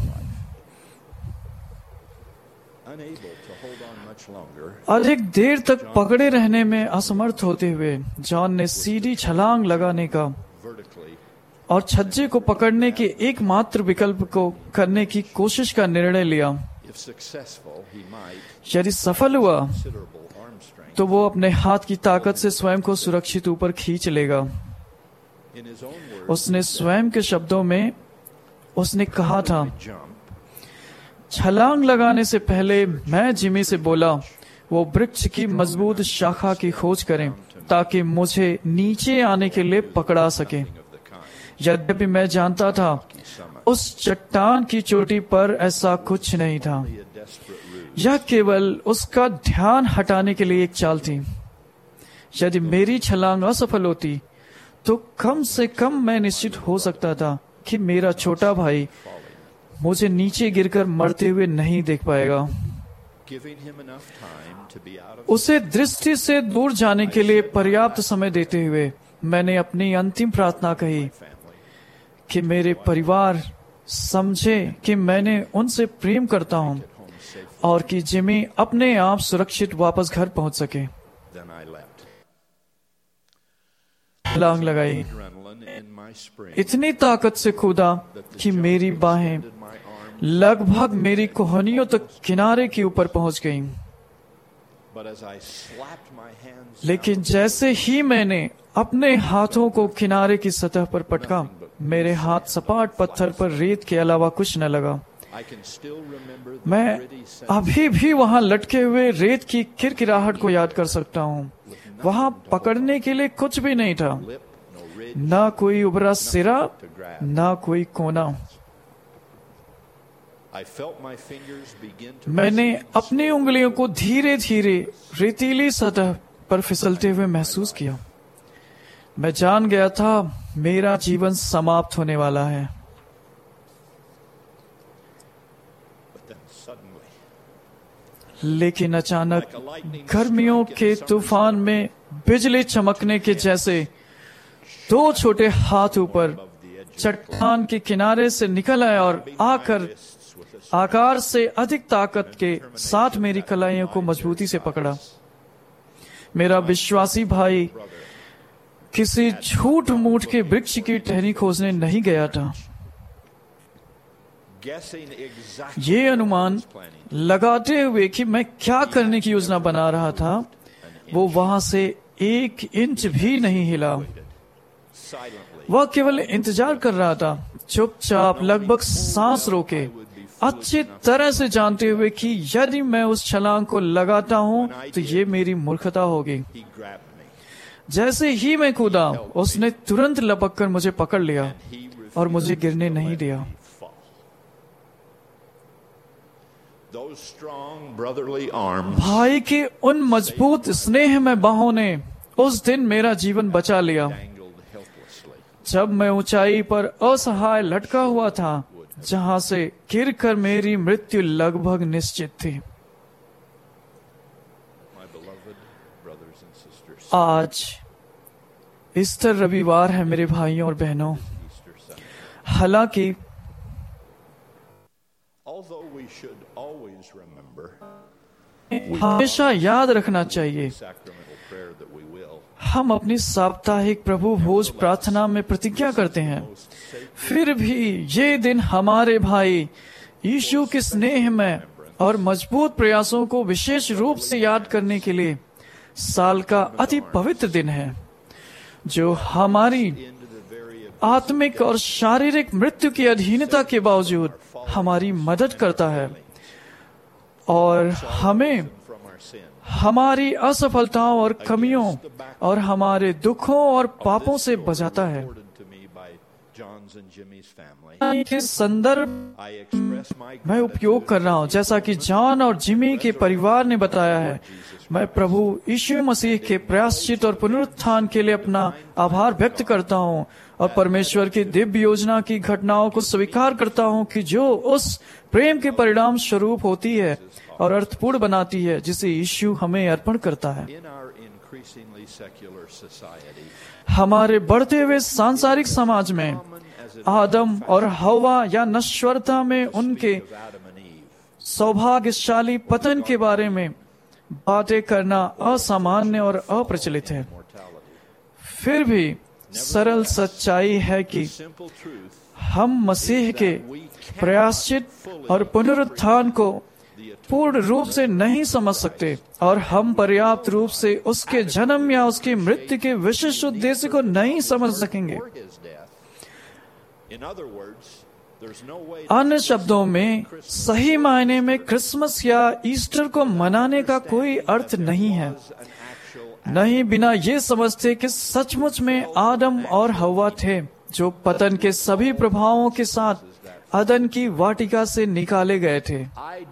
अधिक देर तक पकड़े रहने में असमर्थ होते हुए जॉन ने सीधी छलांग लगाने का और छज्जे को पकड़ने के एकमात्र विकल्प को करने की कोशिश का निर्णय लिया। यदि सफल हुआ तो वो अपने हाथ की ताकत से स्वयं को सुरक्षित ऊपर खींच लेगा। उसने स्वयं के शब्दों में उसने कहा था, छलांग लगाने से पहले मैं जिमी से बोला वो वृक्ष की मजबूत शाखा की खोज करें ताकि मुझे नीचे आने के लिए पकड़ा सके। यद्यपि मैं जानता था उस चट्टान की चोटी पर ऐसा कुछ नहीं था। यह केवल उसका ध्यान हटाने के लिए एक चाल थी। यदि मेरी छलांग असफल होती तो कम से कम मैं निश्चित हो सकता था कि मेरा छोटा भाई मुझे नीचे गिरकर मरते हुए नहीं देख पाएगा। उसे दृष्टि से दूर जाने के लिए पर्याप्त समय देते हुए मैंने अपनी अंतिम प्रार्थना कही कि मेरे परिवार समझे कि मैं उनसे प्रेम करता हूं और कि जिमी अपने आप सुरक्षित वापस घर पहुंच सके। छलांग लगाई, इतनी ताकत से कूदा कि मेरी बाहें लगभग मेरी कोहनियों तक किनारे के ऊपर पहुंच गईं। लेकिन जैसे ही मैंने अपने हाथों को किनारे की सतह पर पटका, मेरे हाथ सपाट पत्थर पर रेत के अलावा कुछ न लगा। मैं अभी भी वहां लटके हुए रेत की किरकिराहट को याद कर सकता हूँ। वहां पकड़ने के लिए कुछ भी नहीं था, ना कोई उभरा सिरा, ना कोई कोना। मैंने अपनी उंगलियों को धीरे धीरे रेतीली सतह पर फिसलते हुए महसूस किया। मैं जान गया था मेरा जीवन समाप्त होने वाला है। लेकिन अचानक गर्मियों के तूफान में बिजली चमकने के जैसे दो छोटे हाथ ऊपर चट्टान के किनारे से निकल आए और आकर आकार से अधिक ताकत के साथ मेरी कलाइयों को मजबूती से पकड़ा। मेरा विश्वासी भाई किसी झूठ मूठ के वृक्ष की टहनी खोजने नहीं गया था। ये अनुमान लगाते हुए कि मैं क्या करने की योजना बना रहा था, वो वहां से एक इंच भी नहीं हिला। वह केवल इंतजार कर रहा था, चुपचाप, लगभग सांस रोके, अच्छी तरह से जानते हुए कि यदि मैं उस छलांग को लगाता हूं तो ये मेरी मूर्खता होगी। जैसे ही मैं कूदा, उसने तुरंत लपक कर मुझे पकड़ लिया और मुझे गिरने नहीं दिया। भाई के उन मजबूत स्नेहमय बाहों ने उस दिन मेरा जीवन बचा लिया। जब मैं ऊंचाई पर असहाय लटका हुआ था, जहां से गिरकर मेरी मृत्यु लगभग निश्चित थी। आज ईस्टर रविवार है मेरे भाइयों और बहनों। हालांकि हमेशा याद रखना चाहिए, हम अपनी साप्ताहिक प्रभु भोज प्रार्थना में प्रतिज्ञा करते हैं, फिर भी ये दिन हमारे भाई यीशु के स्नेह में और मजबूत प्रयासों को विशेष रूप से याद करने के लिए साल का अति पवित्र दिन है, जो हमारी आत्मिक और शारीरिक मृत्यु की अधीनता के बावजूद हमारी मदद करता है और हमें हमारी असफलताओं और कमियों और हमारे दुखों और पापों से बचाता है। के संदर्भ मैं उपयोग कर रहा हूँ, जैसा कि जॉन और जिमी के परिवार ने बताया है। मैं प्रभु यीशु मसीह के प्रायश्चित और पुनरुत्थान के लिए अपना आभार व्यक्त करता हूँ और परमेश्वर की दिव्य योजना की घटनाओं को स्वीकार करता हूँ कि जो उस प्रेम के परिणाम स्वरूप होती है और अर्थपूर्ण बनाती है, जिसे यीशु हमें अर्पण करता है। हमारे बढ़ते हुए सांसारिक समाज में आदम और हवा या नश्वरता में उनके सौभाग्यशाली पतन के बारे में बातें करना असामान्य और अप्रचलित है। फिर भी सरल सच्चाई है कि हम मसीह के प्रायश्चित और पुनरुत्थान को पूर्ण रूप से नहीं समझ सकते और हम पर्याप्त रूप से उसके जन्म या उसकी मृत्यु के विशिष्ट उद्देश्य को नहीं समझ सकेंगे। अन्य शब्दों में, सही मायने में क्रिसमस या ईस्टर को मनाने का कोई अर्थ नहीं है, नहीं बिना ये समझते कि सचमुच में आदम और हव्वा थे, जो पतन के सभी प्रभावों के साथ अदन की वाटिका से निकाले गए थे।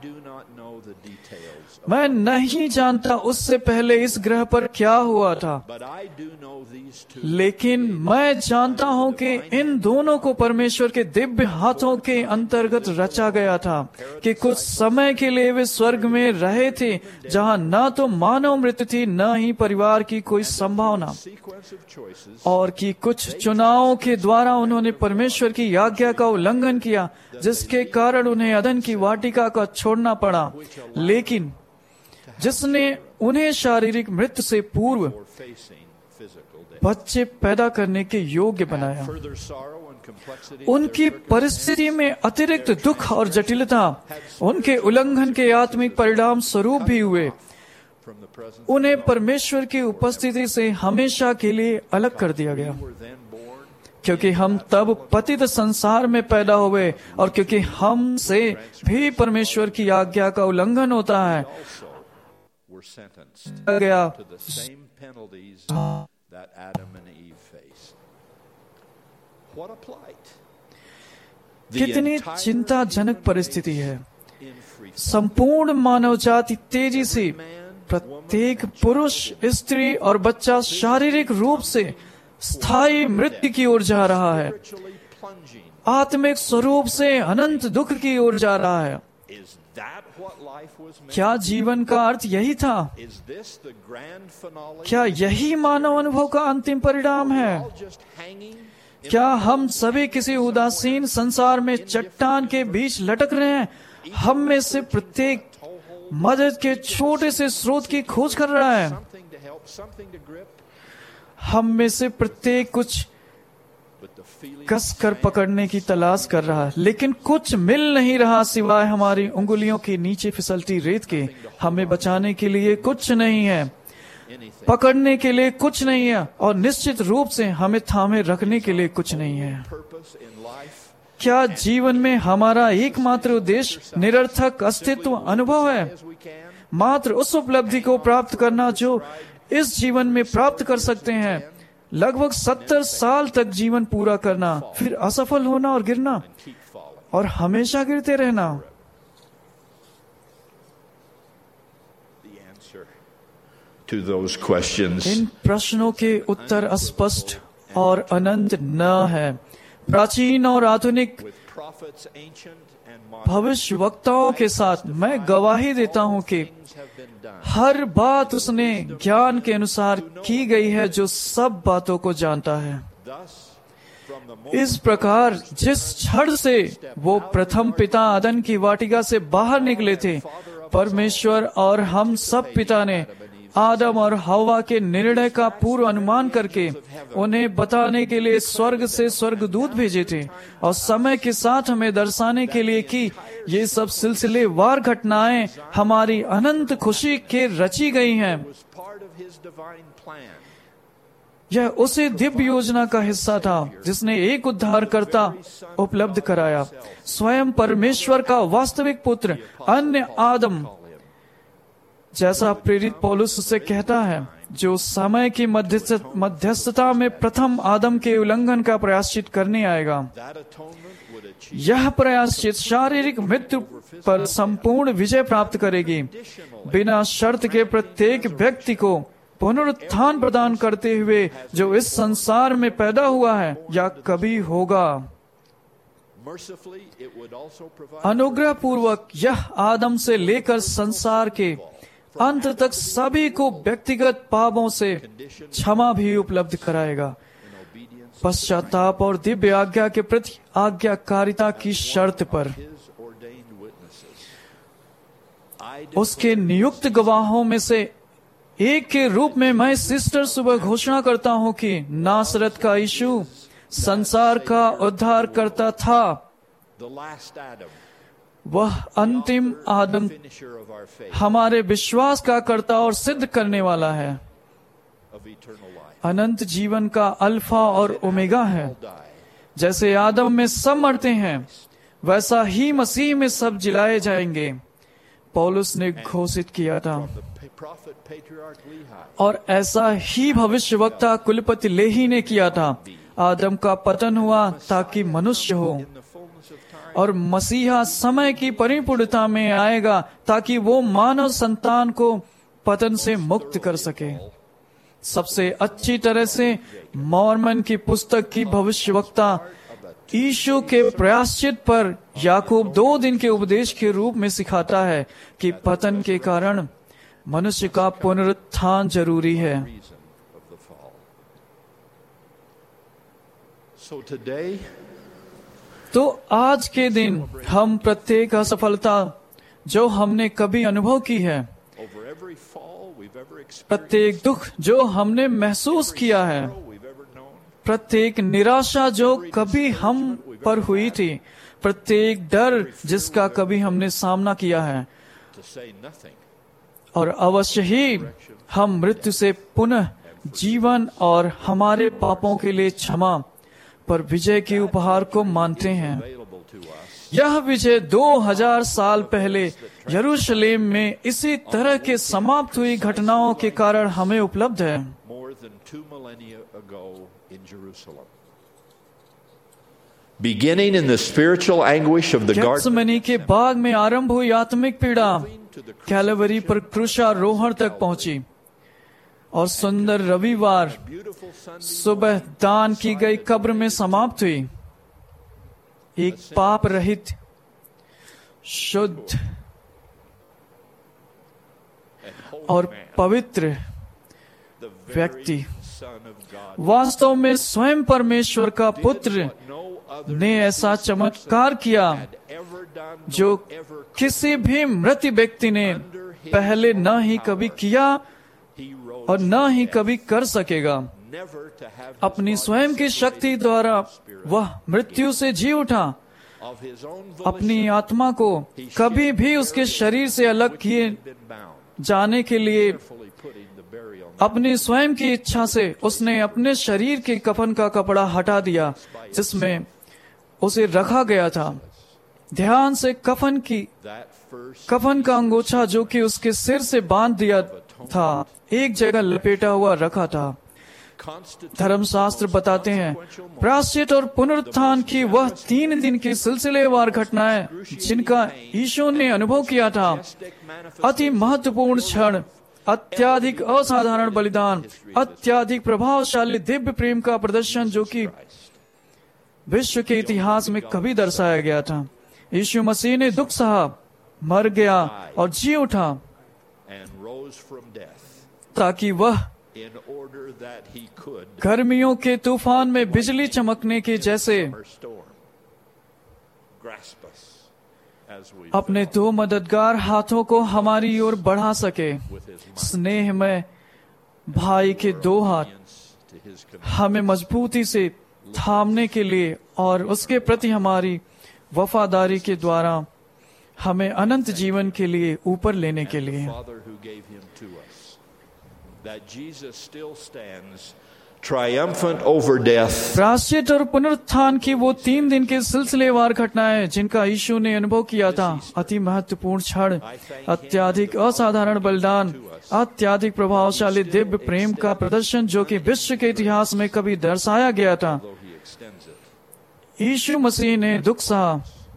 मैं नहीं जानता उससे पहले इस ग्रह पर क्या हुआ था, लेकिन मैं जानता हूं कि इन दोनों को परमेश्वर के दिव्य हाथों के अंतर्गत रचा गया था, कि कुछ समय के लिए वे स्वर्ग में रहे थे, जहां न तो मानव मृत्यु थी, न ही परिवार की कोई संभावना, और कि कुछ चुनावों के द्वारा उन्होंने परमेश्वर की आज्ञा का उल्लंघन किया, जिसके कारण उन्हें अदन की वाटिका का छोड़ना पड़ा, लेकिन जिसने उन्हें शारीरिक मृत्यु से पूर्व बच्चे पैदा करने के योग्य बनाया। उनकी परिस्थिति में अतिरिक्त दुख और जटिलता उनके उल्लंघन के आत्मिक परिणाम स्वरूप भी हुए। उन्हें परमेश्वर की उपस्थिति से हमेशा के लिए अलग कर दिया गया, क्योंकि हम तब पतित संसार में पैदा हुए और क्योंकि हमसे भी परमेश्वर की आज्ञा का उल्लंघन होता है, गया कितनी चिंताजनक परिस्थिति है। संपूर्ण मानव जाति तेजी से, प्रत्येक पुरुष, स्त्री और बच्चा शारीरिक रूप से स्थायी मृत्यु की ओर जा रहा है, आत्मिक स्वरूप से अनंत दुख की ओर जा रहा है। क्या जीवन का अर्थ यही था? क्या यही मानव अनुभव का अंतिम परिणाम है? क्या हम सभी किसी उदासीन संसार में चट्टान के बीच लटक रहे हैं हम में से प्रत्येक मदद के छोटे से स्रोत की खोज कर रहा है। हम में से प्रत्येक कुछ कस कर पकड़ने की तलाश कर रहा है, लेकिन कुछ मिल नहीं रहा सिवाय हमारी उंगलियों के नीचे फिसलती रेत के। हमें बचाने के लिए कुछ नहीं है, पकड़ने के लिए कुछ नहीं है, और निश्चित रूप से हमें थामे रखने के लिए कुछ नहीं है। क्या जीवन में हमारा एकमात्र उद्देश्य निरर्थक अस्तित्व अनुभव है? मात्र उस उपलब्धि को प्राप्त करना जो इस जीवन में प्राप्त कर सकते हैं, लगभग सत्तर साल तक जीवन पूरा करना, फिर असफल होना और गिरना, और हमेशा गिरते रहना।
To those questions.
इन प्रश्नों के उत्तर अस्पष्ट और अनंत न है। प्राचीन और आधुनिक भविष्य वक्ताओं के साथ मैं गवाही देता हूं कि हर बात उसने ज्ञान के अनुसार की गई है, जो सब बातों को जानता है। इस प्रकार जिस क्षण से वो प्रथम पिता आदम की वाटिका से बाहर निकले थे, परमेश्वर और हम सब पिता ने आदम और हवा के निर्णय का पूर्व अनुमान करके उन्हें बताने के लिए स्वर्ग से स्वर्गदूत भेजे थे, और समय के साथ हमें दर्शाने के लिए कि ये सब सिलसिलेवार घटनाएं हमारी अनंत खुशी के रची गई हैं। यह उसी दिव्य योजना का हिस्सा था जिसने एक उद्धारकर्ता उपलब्ध कराया, स्वयं परमेश्वर का वास्तविक पुत्र, अन्य आदम, जैसा प्रेरित पौलुस उसे कहता है, जो समय की मध्यस्थता में प्रथम आदम के उल्लंघन का प्रायश्चित करने आएगा। यह प्रायश्चित शारीरिक मृत्यु पर संपूर्ण विजय प्राप्त करेगी, बिना शर्त के प्रत्येक व्यक्ति को पुनरुत्थान प्रदान करते हुए जो इस संसार में पैदा हुआ है या कभी होगा। अनुग्रह पूर्वक यह आदम से लेकर संसार के अंत तक सभी को व्यक्तिगत पापों से क्षमा भी उपलब्ध कराएगा, पश्चाताप और दिव्य आज्ञा के प्रति आज्ञाकारिता की शर्त पर। उसके नियुक्त गवाहों में से एक के रूप में मैं सिस्टर सुबह घोषणा करता हूं कि नासरत का यीशु संसार का उद्धार करता था। वह अंतिम आदम हमारे विश्वास का कर्ता और सिद्ध करने वाला है, अनंत जीवन का अल्फा और ओमेगा है। जैसे आदम में सब मरते हैं, वैसा ही मसीह में सब जिलाए जाएंगे, पौलुस ने घोषित किया था। और ऐसा ही भविष्यवक्ता कुलपति लेही ने किया था। आदम का पतन हुआ ताकि मनुष्य हो, और मसीहा समय की परिपूर्णता में आएगा ताकि वो मानव संतान को पतन से मुक्त कर सके। सबसे अच्छी तरह से मॉर्मन की पुस्तक की भविष्यवक्ता यीशु के प्रायश्चित पर याकूब दो दिन के उपदेश के रूप में सिखाता है कि पतन के कारण मनुष्य का पुनरुत्थान जरूरी है। तो आज के दिन हम प्रत्येक असफलता जो हमने कभी अनुभव की है, प्रत्येक दुख जो हमने महसूस किया है, प्रत्येक निराशा जो कभी हम पर हुई थी, प्रत्येक डर जिसका कभी हमने सामना किया है, और अवश्य ही हम मृत्यु से पुनः जीवन और हमारे पापों के लिए क्षमा पर विजय के उपहार को मानते हैं। यह विजय दो हजार साल पहले यरूशलेम में इसी तरह के समाप्त हुई घटनाओं के कारण हमें उपलब्ध है।
Beginning in the spiritual anguish of the garden,
Gethsemane के बाग में आरंभ हुई आत्मिक पीड़ा कैलवरी पर क्रूसारोहण तक पहुंची, और सुंदर रविवार सुबह दान की गई कब्र में समाप्त हुई। एक पाप रहित, शुद्ध और पवित्र व्यक्ति, वास्तव में स्वयं परमेश्वर का पुत्र, ने ऐसा चमत्कार किया जो किसी भी मृत व्यक्ति ने पहले न ही कभी किया और न ही कभी कर सकेगा। अपनी स्वयं की शक्ति द्वारा वह मृत्यु से जी उठा। अपनी आत्मा को कभी भी उसके शरीर से अलग किए जाने के लिए अपनी स्वयं की इच्छा से उसने अपने शरीर के कफन का कपड़ा हटा दिया जिसमें उसे रखा गया था। ध्यान से कफन की कफन का अंगोछा जो कि उसके सिर से बांध दिया था एक जगह लपेटा हुआ रखा था। धर्मशास्त्र बताते हैं प्रायश्चित और पुनरुत्थान की वह तीन दिन की सिलसिलेवार घटनाएं जिनका यीशु ने अनुभव किया था। अति महत्वपूर्ण क्षण, अत्याधिक असाधारण बलिदान, अत्याधिक प्रभावशाली दिव्य प्रेम का प्रदर्शन जो कि विश्व के इतिहास में कभी दर्शाया गया था। यीशु मसीह ने दुख सहा, मर गया और जी उठा ताकि वह गर्मियों के तूफान में बिजली चमकने के जैसे अपने दो मददगार हाथों को हमारी ओर बढ़ा सके। स्नेह में भाई के दो हाथ हमें मजबूती से थामने के लिए और उसके प्रति हमारी वफादारी के द्वारा हमें अनंत जीवन के लिए ऊपर लेने के लिए। प्रायश्चित और पुनरुत्थान की वो तीन दिन के सिलसिलेवार घटनाएं जिनका यीशु ने अनुभव किया था। अति महत्वपूर्ण क्षण, अत्याधिक असाधारण बलिदान, अत्याधिक प्रभावशाली दिव्य प्रेम का प्रदर्शन जो कि विश्व के इतिहास में कभी दर्शाया गया था। यीशु मसीह ने दुख सहा।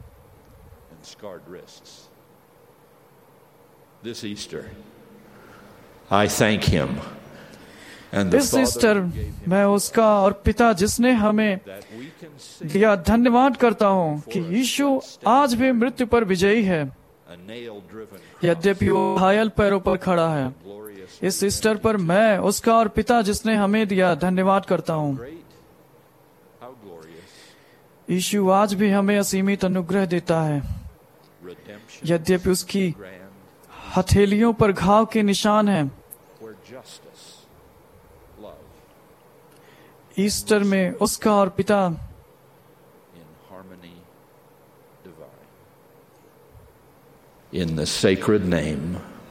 This Easter, I thank him.
इस ईस्टर मैं उसका और पिता जिसने हमें दिया धन्यवाद करता हूँ कि यीशु आज भी मृत्यु पर विजयी है, यद्यपि वो घायल पैरों पर खड़ा है। इस ईस्टर पर मैं उसका और पिता जिसने हमें दिया धन्यवाद करता हूँ। यीशु आज भी हमें असीमित अनुग्रह देता है, यद्यपि उसकी हथेलियों पर घाव के निशान हैं। ईस्टर में उसका और पिता
in the sacred name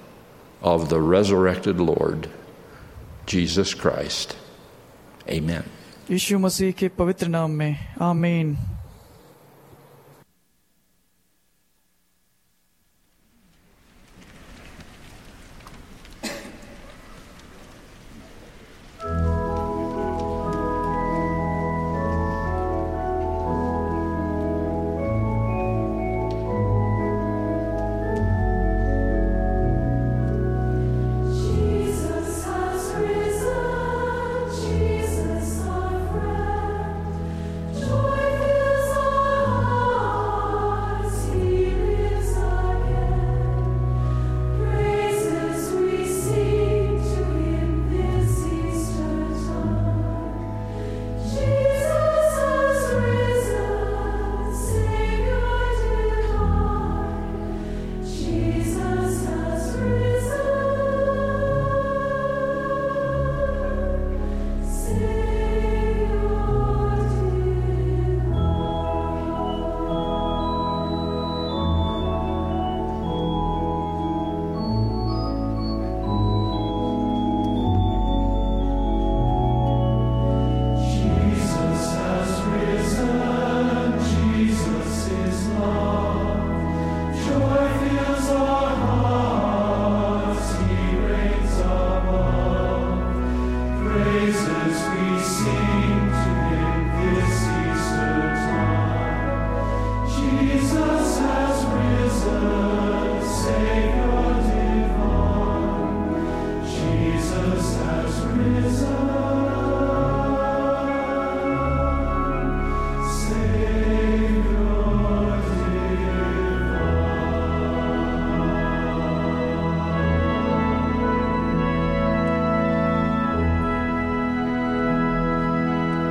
of the resurrected Lord Jesus Christ. Amen.
यीशु मसीह के पवित्र नाम में आमीन।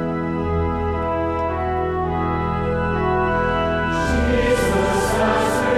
Jesus has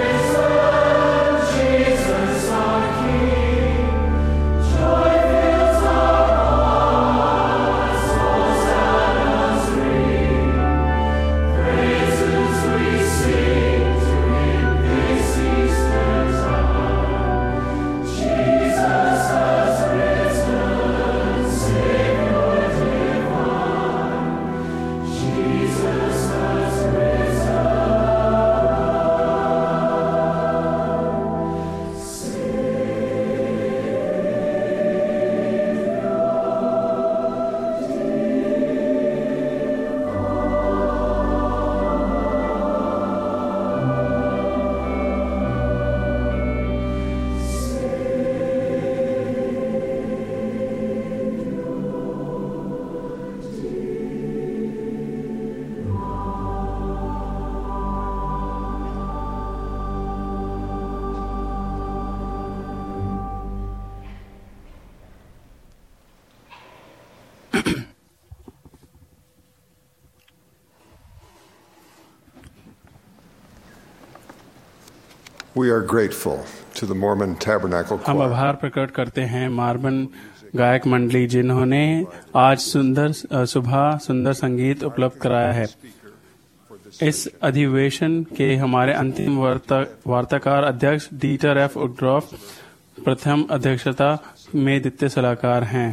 We are grateful to the Mormon Tabernacle
हम
Choir.
आभार प्रकट करते हैं मार्बन गायक मंडली जिन्होंने आज सुंदर सुबह सुंदर संगीत उपलब्ध कराया है। इस अधिवेशन के हमारे अंतिम वार्ता, वार्ताकार अध्यक्ष डीटर एफ उड्रॉफ प्रथम अध्यक्षता में द्वितीय सलाहकार हैं।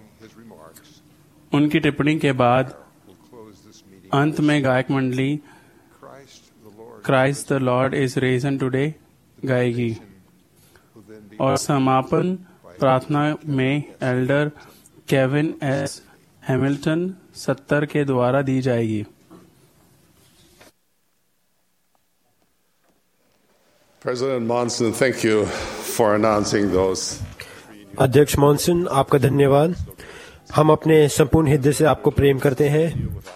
उनकी टिप्पणी के बाद अंत में गायक मंडली Christ the Lord is risen today गाएगी और समापन प्रार्थना में एल्डर केविन एस हैमिल्टन सत्तर के द्वारा दी जाएगी।
President Monson, thank you for announcing those.
अध्यक्ष मॉनसन, आपका धन्यवाद। हम अपने संपूर्ण हृदय से आपको प्रेम करते हैं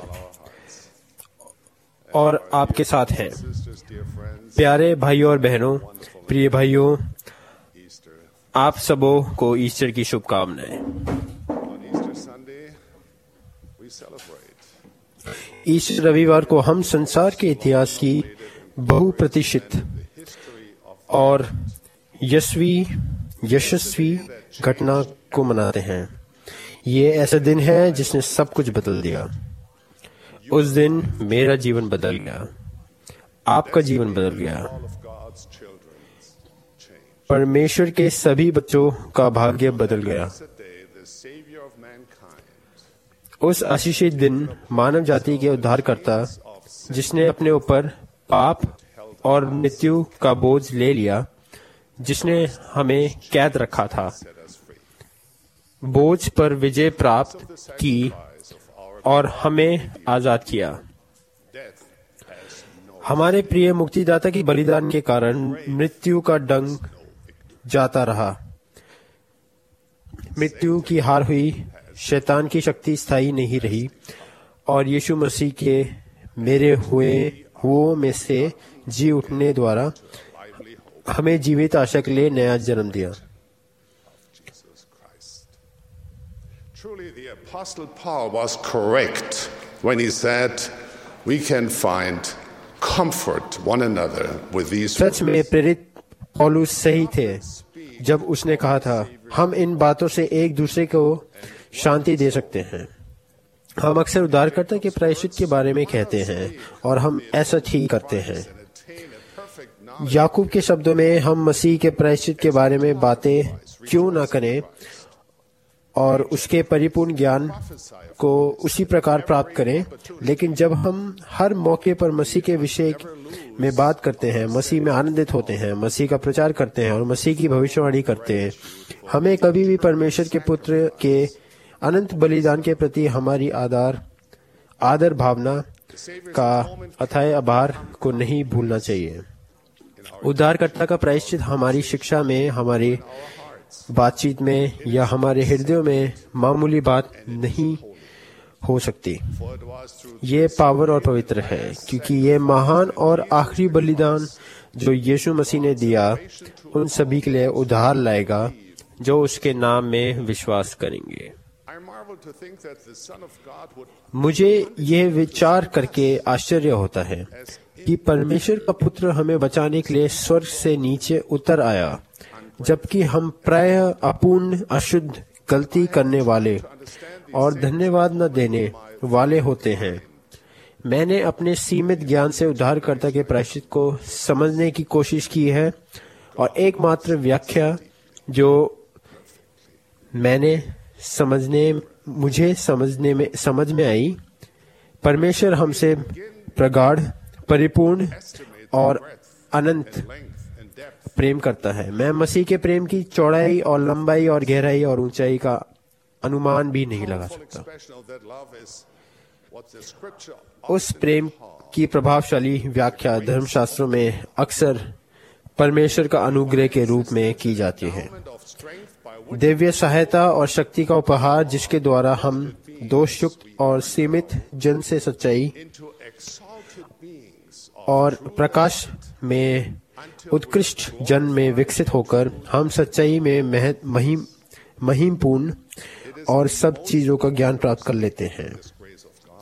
और आपके साथ हैं। प्यारे भाइयों और बहनों, प्रिय भाइयों, आप सबों को ईस्टर की शुभकामनाएं। ईस्टर रविवार को हम संसार के इतिहास की बहुप्रतीक्षित और यशस्वी यशस्वी घटना को मनाते हैं। ये ऐसा दिन है जिसने सब कुछ बदल दिया। उस दिन मेरा जीवन बदल गया, आपका जीवन बदल गया। परमेश्वर के सभी बच्चों का भाग्य बदल गया। उस आशीषित दिन मानव जाति के उद्धारकर्ता, जिसने अपने ऊपर पाप और मृत्यु का बोझ ले लिया, जिसने हमें कैद रखा था, बोझ पर विजय प्राप्त की और हमें आजाद किया। हमारे प्रिय मुक्तिदाता की बलिदान के कारण मृत्यु का डंक जाता रहा। मृत्यु की हार हुई, शैतान की शक्ति स्थायी नहीं रही और यीशु मसीह के मेरे हुए हुओं में से जी उठने द्वारा हमें जीवित आशा के लिए नया जन्म दिया।
Truly, the Apostle Paul was correct when he said, "We can find comfort one another with these."
सच में प्रेरित पौलुस सही थे जब उसने कहा था, हम इन बातों से एक दूसरे को शांति दे सकते हैं। हम अक्सर उद्धारकर्ता के प्रायश्चित के बारे में कहते हैं और हम ऐसा ठीक करते हैं। याकूब के शब्दों में, हम मसीह के प्रायश्चित के बारे में बातें क्यों ना करें और उसके परिपूर्ण ज्ञान को उसी प्रकार प्राप्त करें। लेकिन जब हम हर मौके पर मसीह के विषय में बात करते हैं, मसीह में आनंदित होते हैं, मसीह का प्रचार करते हैं और मसीह की भविष्यवाणी करते हैं, हमें कभी भी परमेश्वर के पुत्र के अनंत बलिदान के प्रति हमारी आदर आदर भावना का अथाह आभार को नहीं भूलना चाहिए। उद्धारकर्ता का प्रायश्चित हमारी शिक्षा में, हमारी बातचीत में या हमारे हृदयों में मामूली बात नहीं हो सकती। ये पावन और पवित्र है, क्योंकि ये महान और आखिरी बलिदान जो यीशु मसीह ने दिया, उन सभी के लिए उद्धार लाएगा जो उसके नाम में विश्वास करेंगे। मुझे यह विचार करके आश्चर्य होता है कि परमेश्वर का पुत्र हमें बचाने के लिए स्वर्ग से नीचे उतर आया, जबकि हम प्राय अपूर्ण, अशुद्ध, गलती करने वाले और धन्यवाद न देने वाले होते हैं। मैंने अपने सीमित ज्ञान से उद्धारकर्ता के प्रायश्चित को समझने की कोशिश की है और एकमात्र व्याख्या जो मैंने समझने मुझे समझने में समझ में आई, परमेश्वर हमसे प्रगाढ़, परिपूर्ण और अनंत प्रेम करता है। मैं मसीह के प्रेम की चौड़ाई और लंबाई और गहराई और ऊंचाई का अनुमान भी नहीं लगा सकता। उस प्रेम की प्रभावशाली व्याख्या धर्मशास्त्रों में अक्सर परमेश्वर का अनुग्रह के रूप में की जाती है। दिव्य सहायता और शक्ति का उपहार जिसके द्वारा हम दोषयुक्त और सीमित जन से सच्चाई और प्रकाश में उत्कृष्ट जन में विकसित होकर हम सच्चाई में महिम महिमपूर्ण और सब चीजों का ज्ञान प्राप्त कर लेते हैं।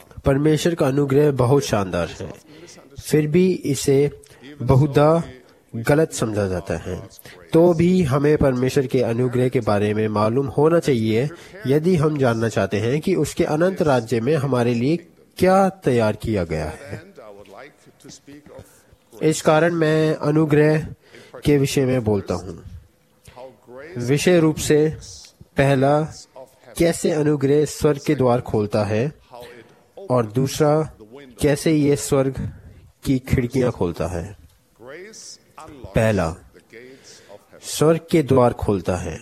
परमेश्वर का अनुग्रह बहुत शानदार है, फिर भी इसे बहुधा गलत समझा जाता है, तो भी हमें परमेश्वर के अनुग्रह के बारे में मालूम होना चाहिए यदि हम जानना चाहते हैं कि उसके अनंत राज्य में हमारे लिए क्या तैयार किया गया है। इस कारण मैं अनुग्रह के विषय में बोलता हूँ। विषय रूप से पहला, कैसे अनुग्रह स्वर्ग के द्वार खोलता है, और दूसरा, कैसे ये स्वर्ग की खिड़कियां खोलता है। पहला, स्वर्ग के द्वार खोलता है।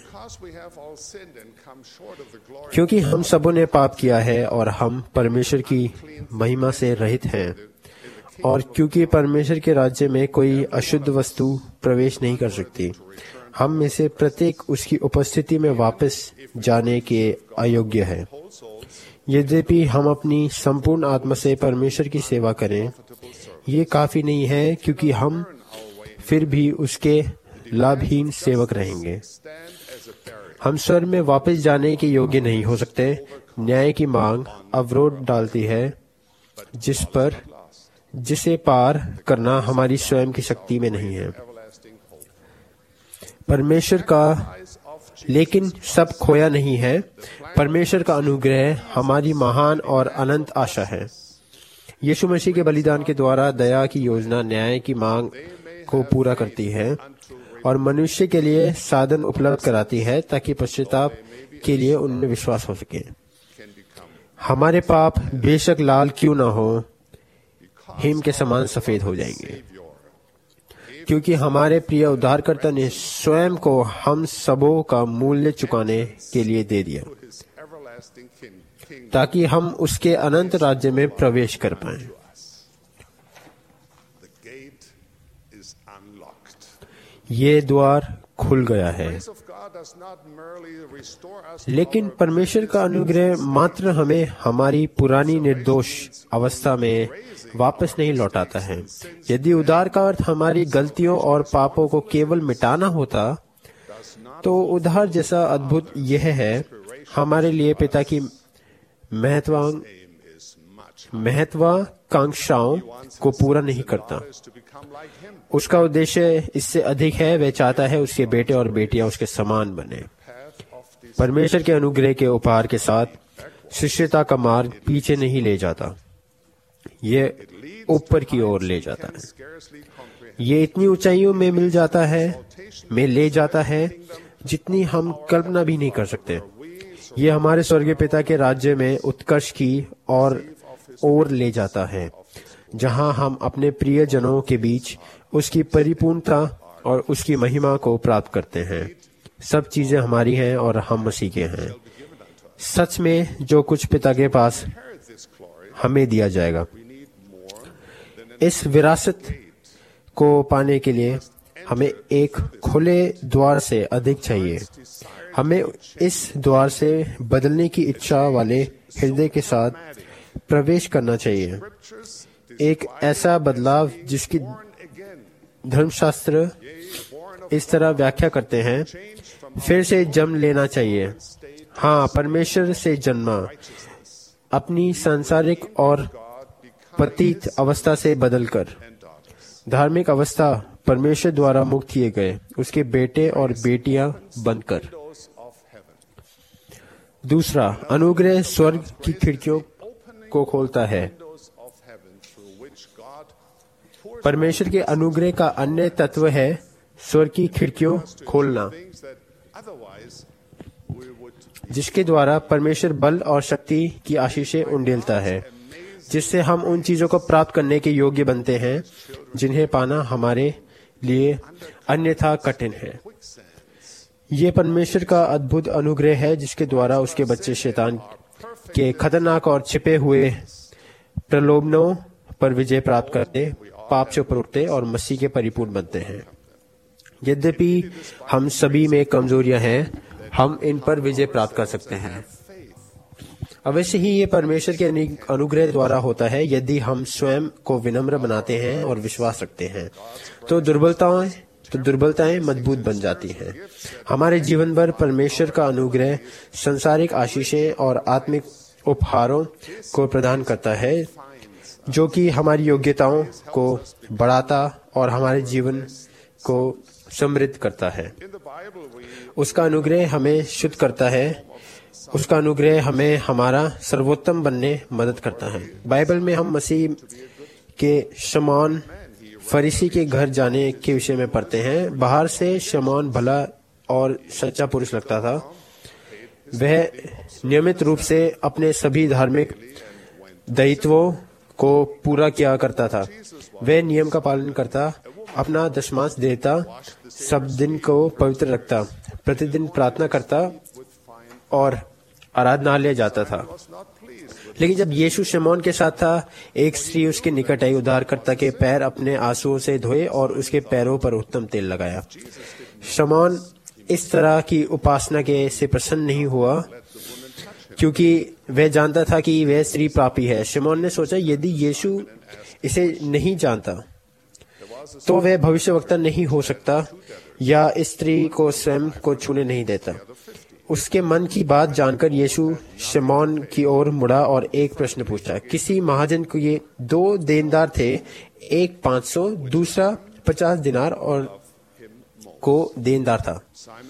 क्योंकि हम सबों ने पाप किया है और हम परमेश्वर की महिमा से रहित हैं, और क्योंकि परमेश्वर के राज्य में कोई अशुद्ध वस्तु प्रवेश नहीं कर सकती, हम में से प्रत्येक उसकी उपस्थिति में वापस जाने के अयोग्य है। यद्यपि हम अपनी संपूर्ण आत्मा से परमेश्वर की सेवा करें, ये काफी नहीं है, क्योंकि हम फिर भी उसके लाभहीन सेवक रहेंगे। हम स्वर्ग में वापस जाने के योग्य नहीं हो सकते। न्याय की मांग अवरोध डालती है, जिस पर जिसे पार करना हमारी स्वयं की शक्ति में नहीं है। परमेश्वर का लेकिन सब खोया नहीं है। परमेश्वर का अनुग्रह हमारी महान और अनंत आशा है। यीशु मसीह के बलिदान के द्वारा दया की योजना न्याय की मांग को पूरा करती है और मनुष्य के लिए साधन उपलब्ध कराती है ताकि पश्चाताप के लिए उनमें विश्वास हो सके। हमारे पाप बेशक लाल क्यों ना हो, हिम के समान सफेद हो जाएंगे, क्योंकि हमारे प्रिय उद्धारकर्ता ने स्वयं को हम सबों का मूल्य चुकाने के लिए दे दिया, ताकि हम उसके अनंत राज्य में प्रवेश कर पाएं। ये द्वार खुल गया है। लेकिन परमेश्वर का अनुग्रह मात्र हमें हमारी पुरानी निर्दोष अवस्था में वापस नहीं लौटाता है। यदि उद्धार का अर्थ हमारी गलतियों और पापों को केवल मिटाना होता, तो उद्धार जैसा अद्भुत यह है हमारे लिए पिता की महत्वां महत्वाकांक्षाओं को पूरा नहीं करता। उसका उद्देश्य इससे अधिक है। वह चाहता है उसके बेटे और बेटियां उसके समान बने। परमेश्वर के अनुग्रह के उपहार के साथ शिष्यता का मार्ग पीछे नहीं ले जाता, ये ऊपर की ओर ले जाता है। ये इतनी ऊंचाइयों में मिल जाता है में ले जाता है जितनी हम कल्पना भी नहीं कर सकते। ये हमारे स्वर्गीय पिता के राज्य में उत्कर्ष की और ओर ले जाता है, जहां हम अपने प्रिय जनों के बीच उसकी परिपूर्णता और उसकी महिमा को प्राप्त करते हैं। सब चीजें हमारी हैं और हम मसीह के हैं। सच में जो कुछ पिता के पास हमें दिया जाएगा। इस विरासत को पाने के लिए हमें एक खुले द्वार से अधिक चाहिए। हमें इस द्वार से बदलने की इच्छा वाले हृदय के साथ प्रवेश करना चाहिए। एक ऐसा बदलाव जिसकी धर्मशास्त्र इस तरह व्याख्या करते हैं, फिर से जन्म लेना चाहिए। हाँ, परमेश्वर से जन्मा, अपनी सांसारिक और पतित अवस्था से बदलकर धार्मिक अवस्था परमेश्वर द्वारा मुक्त किए गए उसके बेटे और बेटियां बनकर। दूसरा, अनुग्रह स्वर्ग की खिड़कियों को खोलता है। परमेश्वर के अनुग्रह का अन्य तत्व है स्वर्ग की खिड़कियों खोलना, जिसके द्वारा परमेश्वर बल और शक्ति की आशीषें उंडेलता है, जिससे हम उन चीजों को प्राप्त करने के योग्य बनते हैं जिन्हें पाना हमारे लिए अन्यथा कठिन है। ये परमेश्वर का अद्भुत अनुग्रह है जिसके द्वारा उसके बच्चे शैतान के खतरनाक और छिपे हुए प्रलोभनों पर विजय प्राप्त करते, पाप से ऊपर उठते और मसीह के परिपूर्ण बनते हैं। यद्यपि हम सभी में कमजोरियां हैं, हम इन पर विजय प्राप्त कर सकते हैं। अवश्य ही ये परमेश्वर के अनुग्रह द्वारा होता है। यदि हम स्वयं को विनम्र बनाते हैं और विश्वास रखते हैं, तो दुर्बलताएं तो दुर्बलताएं मजबूत बन जाती हैं। हमारे जीवन भर परमेश्वर का अनुग्रह संसारिक आशीषें और आत्मिक उपहारों को प्रदान करता है, जो कि हमारी योग्यताओं को बढ़ाता और हमारे जीवन को समृद्ध करता है। उसका अनुग्रह हमें शुद्ध करता है। उसका अनुग्रह हमें हमारा सर्वोत्तम बनने मदद करता है। बाइबल में हम मसीह के शमौन फरीसी के घर जाने के विषय में पढ़ते हैं। बाहर से शमौन भला और सच्चा पुरुष लगता था। वह नियमित रूप से अपने सभी धार्मिक दायित्वों को पूरा किया करता था। वह नियम का पालन करता, अपना दशमांश देता, सब दिन को पवित्र रखता, प्रतिदिन प्रार्थना करता और आराधनालय जाता था। लेकिन जब यीशु शमौन के साथ था, एक स्त्री उसके निकट आई, उद्धारकर्ता के पैर अपने आंसुओं से धोए और उसके पैरों पर उत्तम तेल लगाया। शमौन इस तरह की उपासना के से प्रसन्न नहीं हुआ, क्योंकि वह जानता था कि वह स्त्री पापी है। शमौन ने सोचा, यदि यीशु इसे नहीं जानता तो वह भविष्यवक्ता नहीं हो सकता या स्त्री को स्वयं को छूने नहीं देता। उसके मन की बात जानकर यीशु शमौन की ओर मुड़ा और एक प्रश्न पूछा। किसी महाजन को ये दो देनदार थे, एक पांच सौ, दूसरा पचास दिनार और को देनदार था।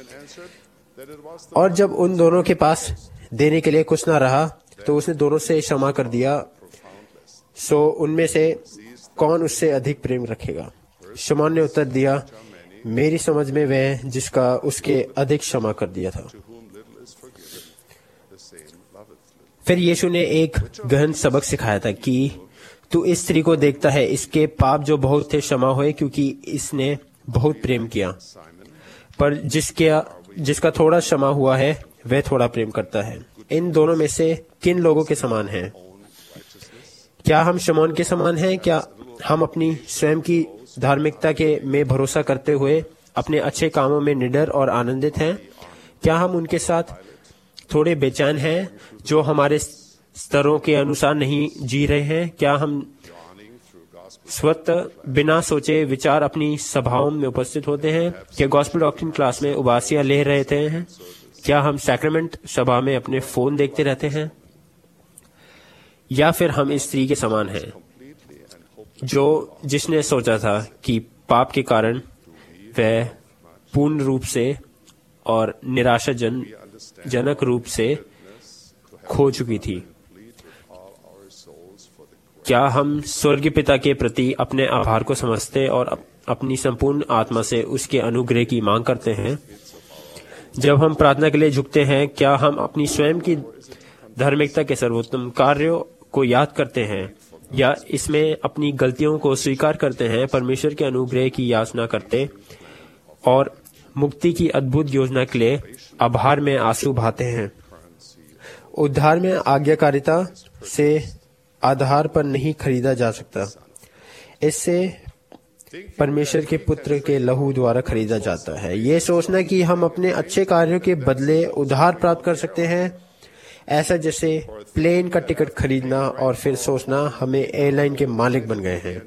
और जब उन दोनों के पास देने के लिए कुछ ना रहा तो उसने दोनों से क्षमा कर दिया। सो उनमें से कौन उससे अधिक प्रेम रखेगा? शमौन ने उत्तर दिया, मेरी समझ में वह जिसका उसके अधिक क्षमा कर दिया था। फिर यीशु ने एक गहन सबक सिखाया था कि तू इस स्त्री को देखता है, इसके पाप जो बहुत थे क्षमा हुए, क्योंकि इसने बहुत प्रेम किया। पर जिसके जिसका थोड़ा क्षमा हुआ है वह थोड़ा प्रेम करता है। इन दोनों में से किन लोगों के समान हैं? क्या हम शमौन के समान हैं? क्या हम अपनी स्वयं की धार्मिकता के में भरोसा करते हुए अपने अच्छे कामों में निडर और आनंदित हैं? क्या हम उनके साथ थोड़े बेचैन हैं जो हमारे स्तरों के अनुसार नहीं जी रहे हैं? क्या हम स्वतः बिना सोचे विचार अपनी सभाओं में उपस्थित होते हैं? क्या गॉस्पेल डॉक्ट्रिन क्लास में उबासियां ले रहे थे हैं? क्या हम सैक्रेमेंट सभा में अपने फोन देखते रहते हैं? या फिर हम इस स्त्री के समान हैं जो जिसने सोचा था कि पाप के कारण वह पूर्ण रूप से और निराशाजन जनक रूप से खो चुकी थी? क्या हम स्वर्गीय पिता के प्रति अपने आभार को समझते और अपनी संपूर्ण आत्मा से उसके अनुग्रह की मांग करते हैं? जब हम प्रार्थना के लिए झुकते हैं, क्या हम अपनी स्वयं की धार्मिकता के सर्वोत्तम कार्यों को याद करते हैं या इसमें अपनी गलतियों को स्वीकार करते हैं, परमेश्वर के अनुग्रह की याचना करते और मुक्ति की अद्भुत योजना के लिए आभार में आंसू बहाते हैं? उद्धार में आज्ञाकारिता से आधार पर नहीं खरीदा जा सकता। इससे परमेश्वर के पुत्र के लहू द्वारा खरीदा जाता है। ये सोचना कि हम अपने अच्छे कार्यों के बदले उधार प्राप्त कर सकते हैं, ऐसा जैसे प्लेन का टिकट खरीदना और फिर सोचना हमें एयरलाइन के मालिक बन गए हैं।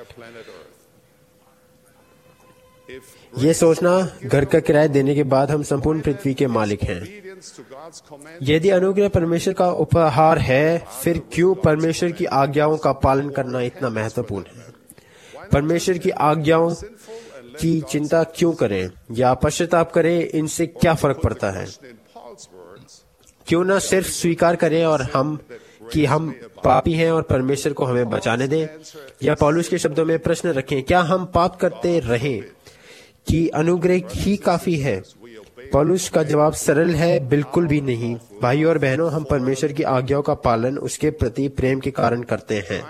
ये सोचना घर का किराया देने के बाद हम संपूर्ण पृथ्वी के मालिक हैं। यदि अनुग्रह परमेश्वर का उपहार है, फिर क्यों परमेश्वर की आज्ञाओं का पालन करना इतना महत्वपूर्ण है? परमेश्वर की आज्ञाओं की चिंता क्यों करें या पश्चाताप करें? इनसे क्या फर्क पड़ता है? क्यों ना सिर्फ स्वीकार करें और हम कि हम पापी हैं और परमेश्वर को हमें बचाने दें? या पौलुस के शब्दों में प्रश्न रखें, क्या हम पाप करते रहें कि अनुग्रह ही काफी है? पौलुस का जवाब सरल है, बिल्कुल भी नहीं। भाइयों और बहनों, हम परमेश्वर की आज्ञाओं का पालन उसके प्रति प्रेम के कारण करते हैं।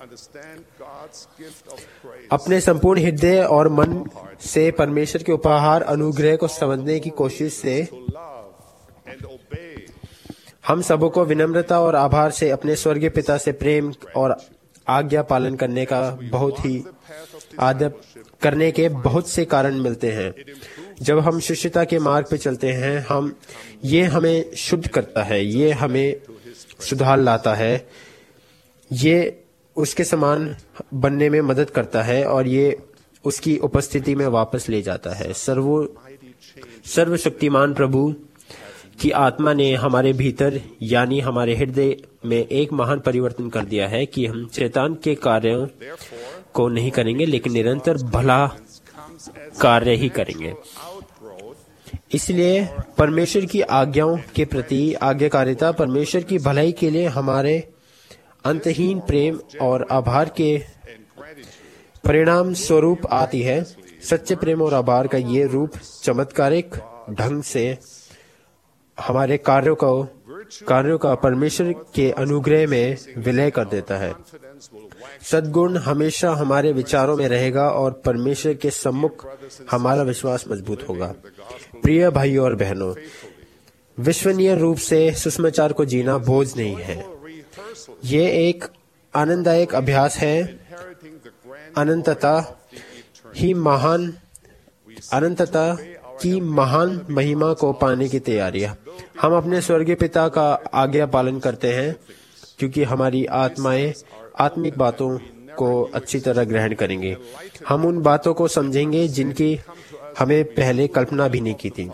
अपने संपूर्ण हृदय और मन से परमेश्वर के उपहार अनुग्रह को समझने की कोशिश से हम सबों को विनम्रता और आभार से अपने स्वर्गीय पिता से प्रेम और आज्ञा पालन करने का बहुत ही आदर करने के बहुत से कारण मिलते हैं। जब हम शिष्यता के मार्ग पे चलते हैं, हम ये हमें शुद्ध करता है, ये हमें सुधार लाता है, ये उसके समान बनने में मदद करता है और ये उसकी उपस्थिति में वापस ले जाता है। सर्वो सर्वशक्तिमान प्रभु की आत्मा ने हमारे भीतर यानी हमारे हृदय में एक महान परिवर्तन कर दिया है कि हम शैतान के कार्यों को नहीं करेंगे, लेकिन निरंतर भला कार्य ही करेंगे। इसलिए परमेश्वर की आज्ञाओं के प्रति आज्ञाकारिता परमेश्वर की भलाई के लिए हमारे अंतहीन प्रेम और आभार के परिणाम स्वरूप आती है। सच्चे प्रेम और आभार का ये रूप चमत्कारिक ढंग से हमारे कार्यों को कार्यों का परमेश्वर के अनुग्रह में विलय कर देता है। सद्गुण हमेशा हमारे विचारों में रहेगा और परमेश्वर के सम्मुख हमारा विश्वास मजबूत होगा। प्रिय भाइयों और बहनों, विश्वसनीय रूप से सुसमाचार को जीना बोझ नहीं है। ये एक आनंददायक अभ्यास है। अनंतता ही महान अनंतता की महान महिमा को पाने की तैयारी है। हम अपने स्वर्गीय पिता का आज्ञा पालन करते हैं क्योंकि हमारी आत्माएं आत्मिक बातों को अच्छी तरह ग्रहण करेंगे। हम उन बातों को समझेंगे जिनकी हमें पहले कल्पना भी नहीं की थी।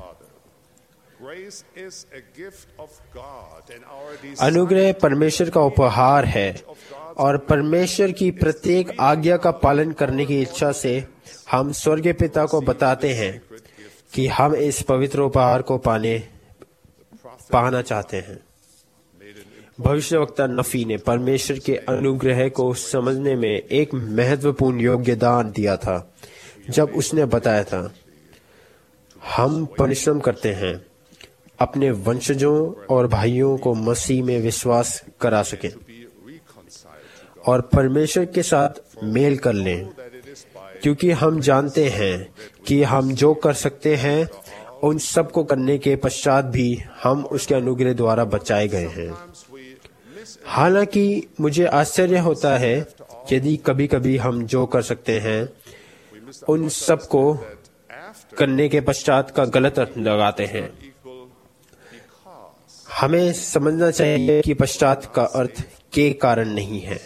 अनुग्रह परमेश्वर का उपहार है और परमेश्वर की प्रत्येक आज्ञा का पालन करने की इच्छा से हम स्वर्गीय पिता को बताते हैं कि हम इस पवित्र उपहार को पाने पाना चाहते हैं। भविष्यवक्ता नफी ने परमेश्वर के अनुग्रह को समझने में एक महत्वपूर्ण योगदान दिया था जब उसने बताया था, हम परिश्रम करते हैं अपने वंशजों और भाइयों को मसीह में विश्वास करा सकें और परमेश्वर के साथ मेल कर लें, क्योंकि हम जानते हैं कि हम जो कर सकते हैं उन सब को करने के पश्चात भी हम उसके अनुग्रह द्वारा बचाए गए हैं। हालांकि मुझे आश्चर्य होता है यदि कभी कभी हम जो कर सकते हैं उन सब को करने के पश्चात का गलत अर्थ लगाते हैं। हमें समझना चाहिए कि पश्चात का अर्थ के कारण नहीं है।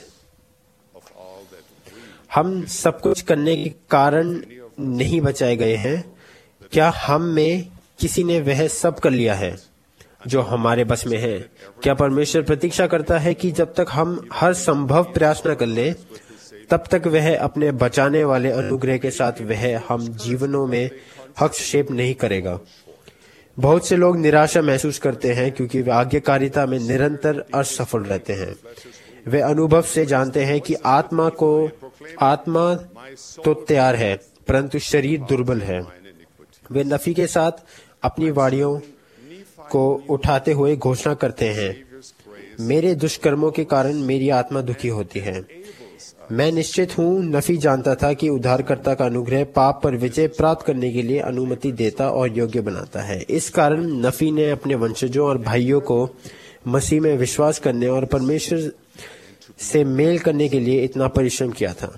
हम सब कुछ करने के कारण नहीं बचाए गए हैं। क्या हम में किसी ने वह सब कर लिया है जो हमारे बस में है? क्या परमेश्वर प्रतीक्षा करता है कि जब तक हम हर संभव प्रयास न कर लें तब तक वह अपने बचाने वाले अनुग्रह के साथ वह हम जीवनों में हस्तक्षेप नहीं करेगा? बहुत से लोग निराशा महसूस करते हैं क्योंकि वे आज्ञाकारिता में निरंतर असफल रहते हैं। वे अनुभव से जानते हैं कि आत्मा को आत्मा तो तैयार है परंतु शरीर दुर्बल है। वे नफी के साथ अपनी वाणियों को उठाते हुए घोषणा करते हैं, मेरे दुष्कर्मों के कारण मेरी आत्मा दुखी होती है। मैं निश्चित हूँ नफी जानता था कि उद्धारकर्ता का अनुग्रह पाप पर विजय प्राप्त करने के लिए अनुमति देता और योग्य बनाता है। इस कारण नफी ने अपने वंशजों और भाइयों को मसीह में विश्वास करने और परमेश्वर से मेल करने के लिए इतना परिश्रम किया था।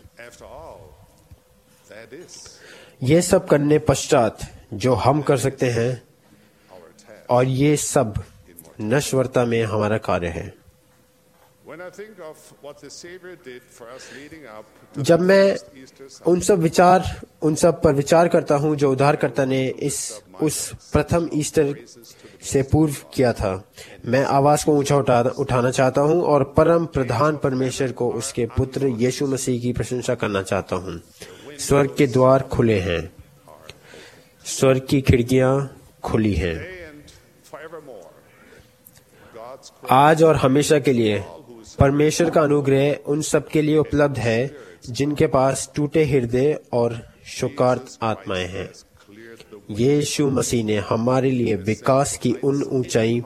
ये सब करने पश्चात जो हम कर सकते हैं और ये सब नश्वरता में हमारा कार्य है। जब मैं उन सब विचार उन सब पर विचार करता हूँ जो उद्धारकर्ता ने इस उस प्रथम ईस्टर से पूर्व किया था, मैं आवाज को ऊंचा उठा, उठाना चाहता हूँ और परम प्रधान परमेश्वर को उसके पुत्र यीशु मसीह की प्रशंसा करना चाहता हूँ। स्वर्ग के द्वार खुले हैं, स्वर्ग की खिड़कियां खुली हैं। आज और हमेशा के लिए परमेश्वर का अनुग्रह उन सब के लिए उपलब्ध है जिनके पास टूटे हृदय और शोकार्त आत्माएं हैं। यीशु मसीह ने हमारे लिए विकास की उन ऊंचाई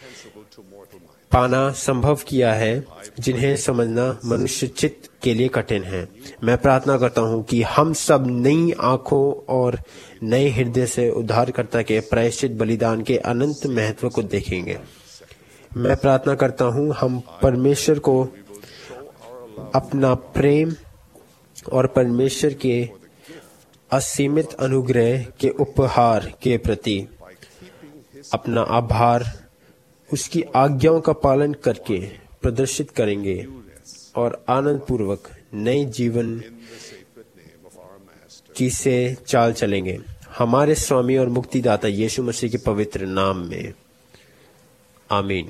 पाना संभव किया है जिन्हें समझना मनुष्य चित्त के लिए कठिन है। मैं प्रार्थना करता हूँ कि हम सब नई आंखों और नए हृदय से उद्धारकर्ता के प्रायश्चित बलिदान के अनंत महत्व को देखेंगे। मैं प्रार्थना करता हूँ हम परमेश्वर को अपना प्रेम और परमेश्वर के असीमित अनुग्रह के उपहार के प्रति अपना आभार उसकी आज्ञाओं का पालन करके प्रदर्शित करेंगे और आनंद पूर्वक नए जीवन की से चाल चलेंगे। हमारे स्वामी और मुक्तिदाता यीशु मसीह के पवित्र नाम में आमीन।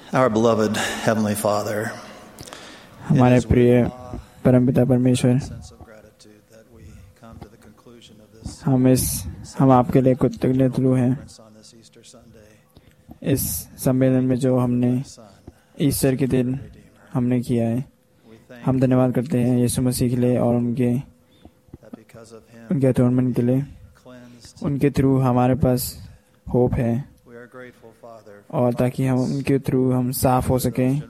Our beloved Heavenly Father,
हमारे प्रिय परमपिता परमेश्वर, हम इस हम आपके लिए कृतज्ञतालु हैं इस सम्मेलन में जो हमने ईस्टर के दिन हमने किया है। हम धन्यवाद करते हैं यीशु मसीह के लिए और उनके उनके अटोनमेंट के लिए। उनके थ्रू हमारे पास होप है और ताकि हम उनके थ्रू हम साफ हो सकें।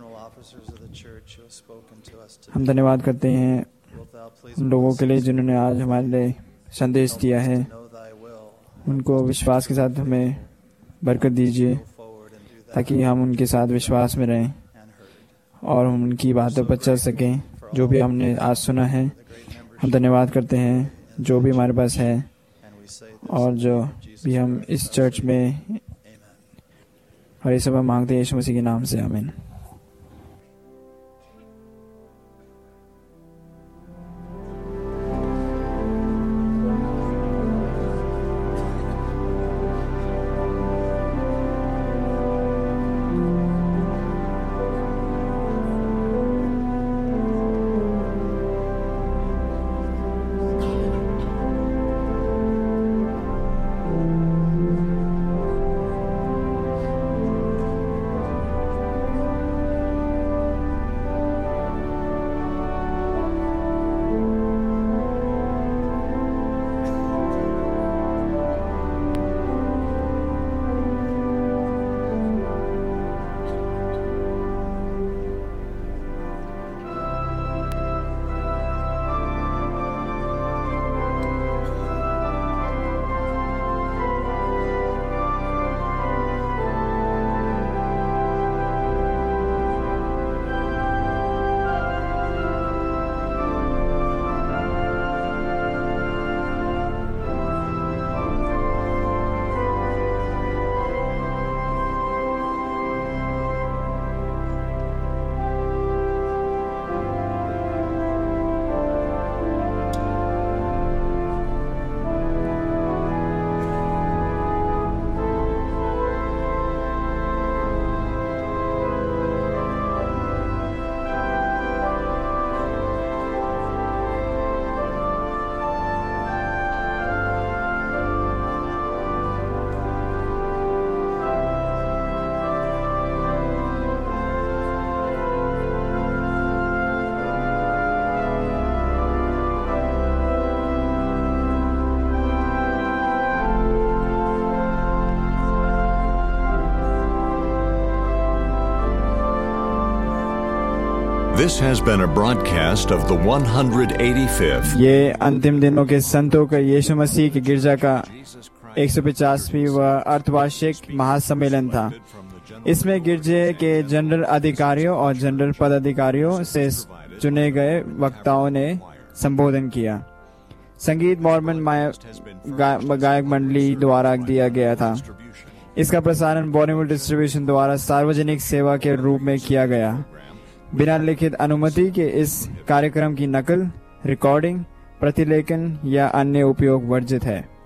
हम धन्यवाद करते हैं उन लोगों के लिए जिन्होंने आज हमारे लिए संदेश दिया है। उनको विश्वास के साथ हमें बरकत दीजिए ताकि हम उनके साथ विश्वास में रहें और हम उनकी बातों पर चल सकें जो भी हमने आज सुना है। हम धन्यवाद करते हैं जो भी हमारे पास है और जो भी हम इस चर्च में और ये सब हम मांगते हैं यीशु मसीह के नाम से, आमीन।
This has been a broadcast of the one hundred eighty-fifth.
ये अंतिम दिनों के संतों का यीशु मसीह की गिरजा का एक सौ पचासवीं व अर्धवार्षिक महासम्मेलन था। इसमें गिरजे के जनरल अधिकारियों और जनरल पदाधिकारियों से चुने गए वक्ताओं ने संबोधन किया। संगीत मॉर्मन गायक मंडली द्वारा दिया गया था। इसका प्रसारण बॉलीवुड डिस्ट्रीब्यूशन द्वारा सार्वजनिक सेवा के रूप में किया गया। बिना लिखित अनुमति के इस कार्यक्रम की नकल, रिकॉर्डिंग, प्रतिलेखन या अन्य उपयोग वर्जित है।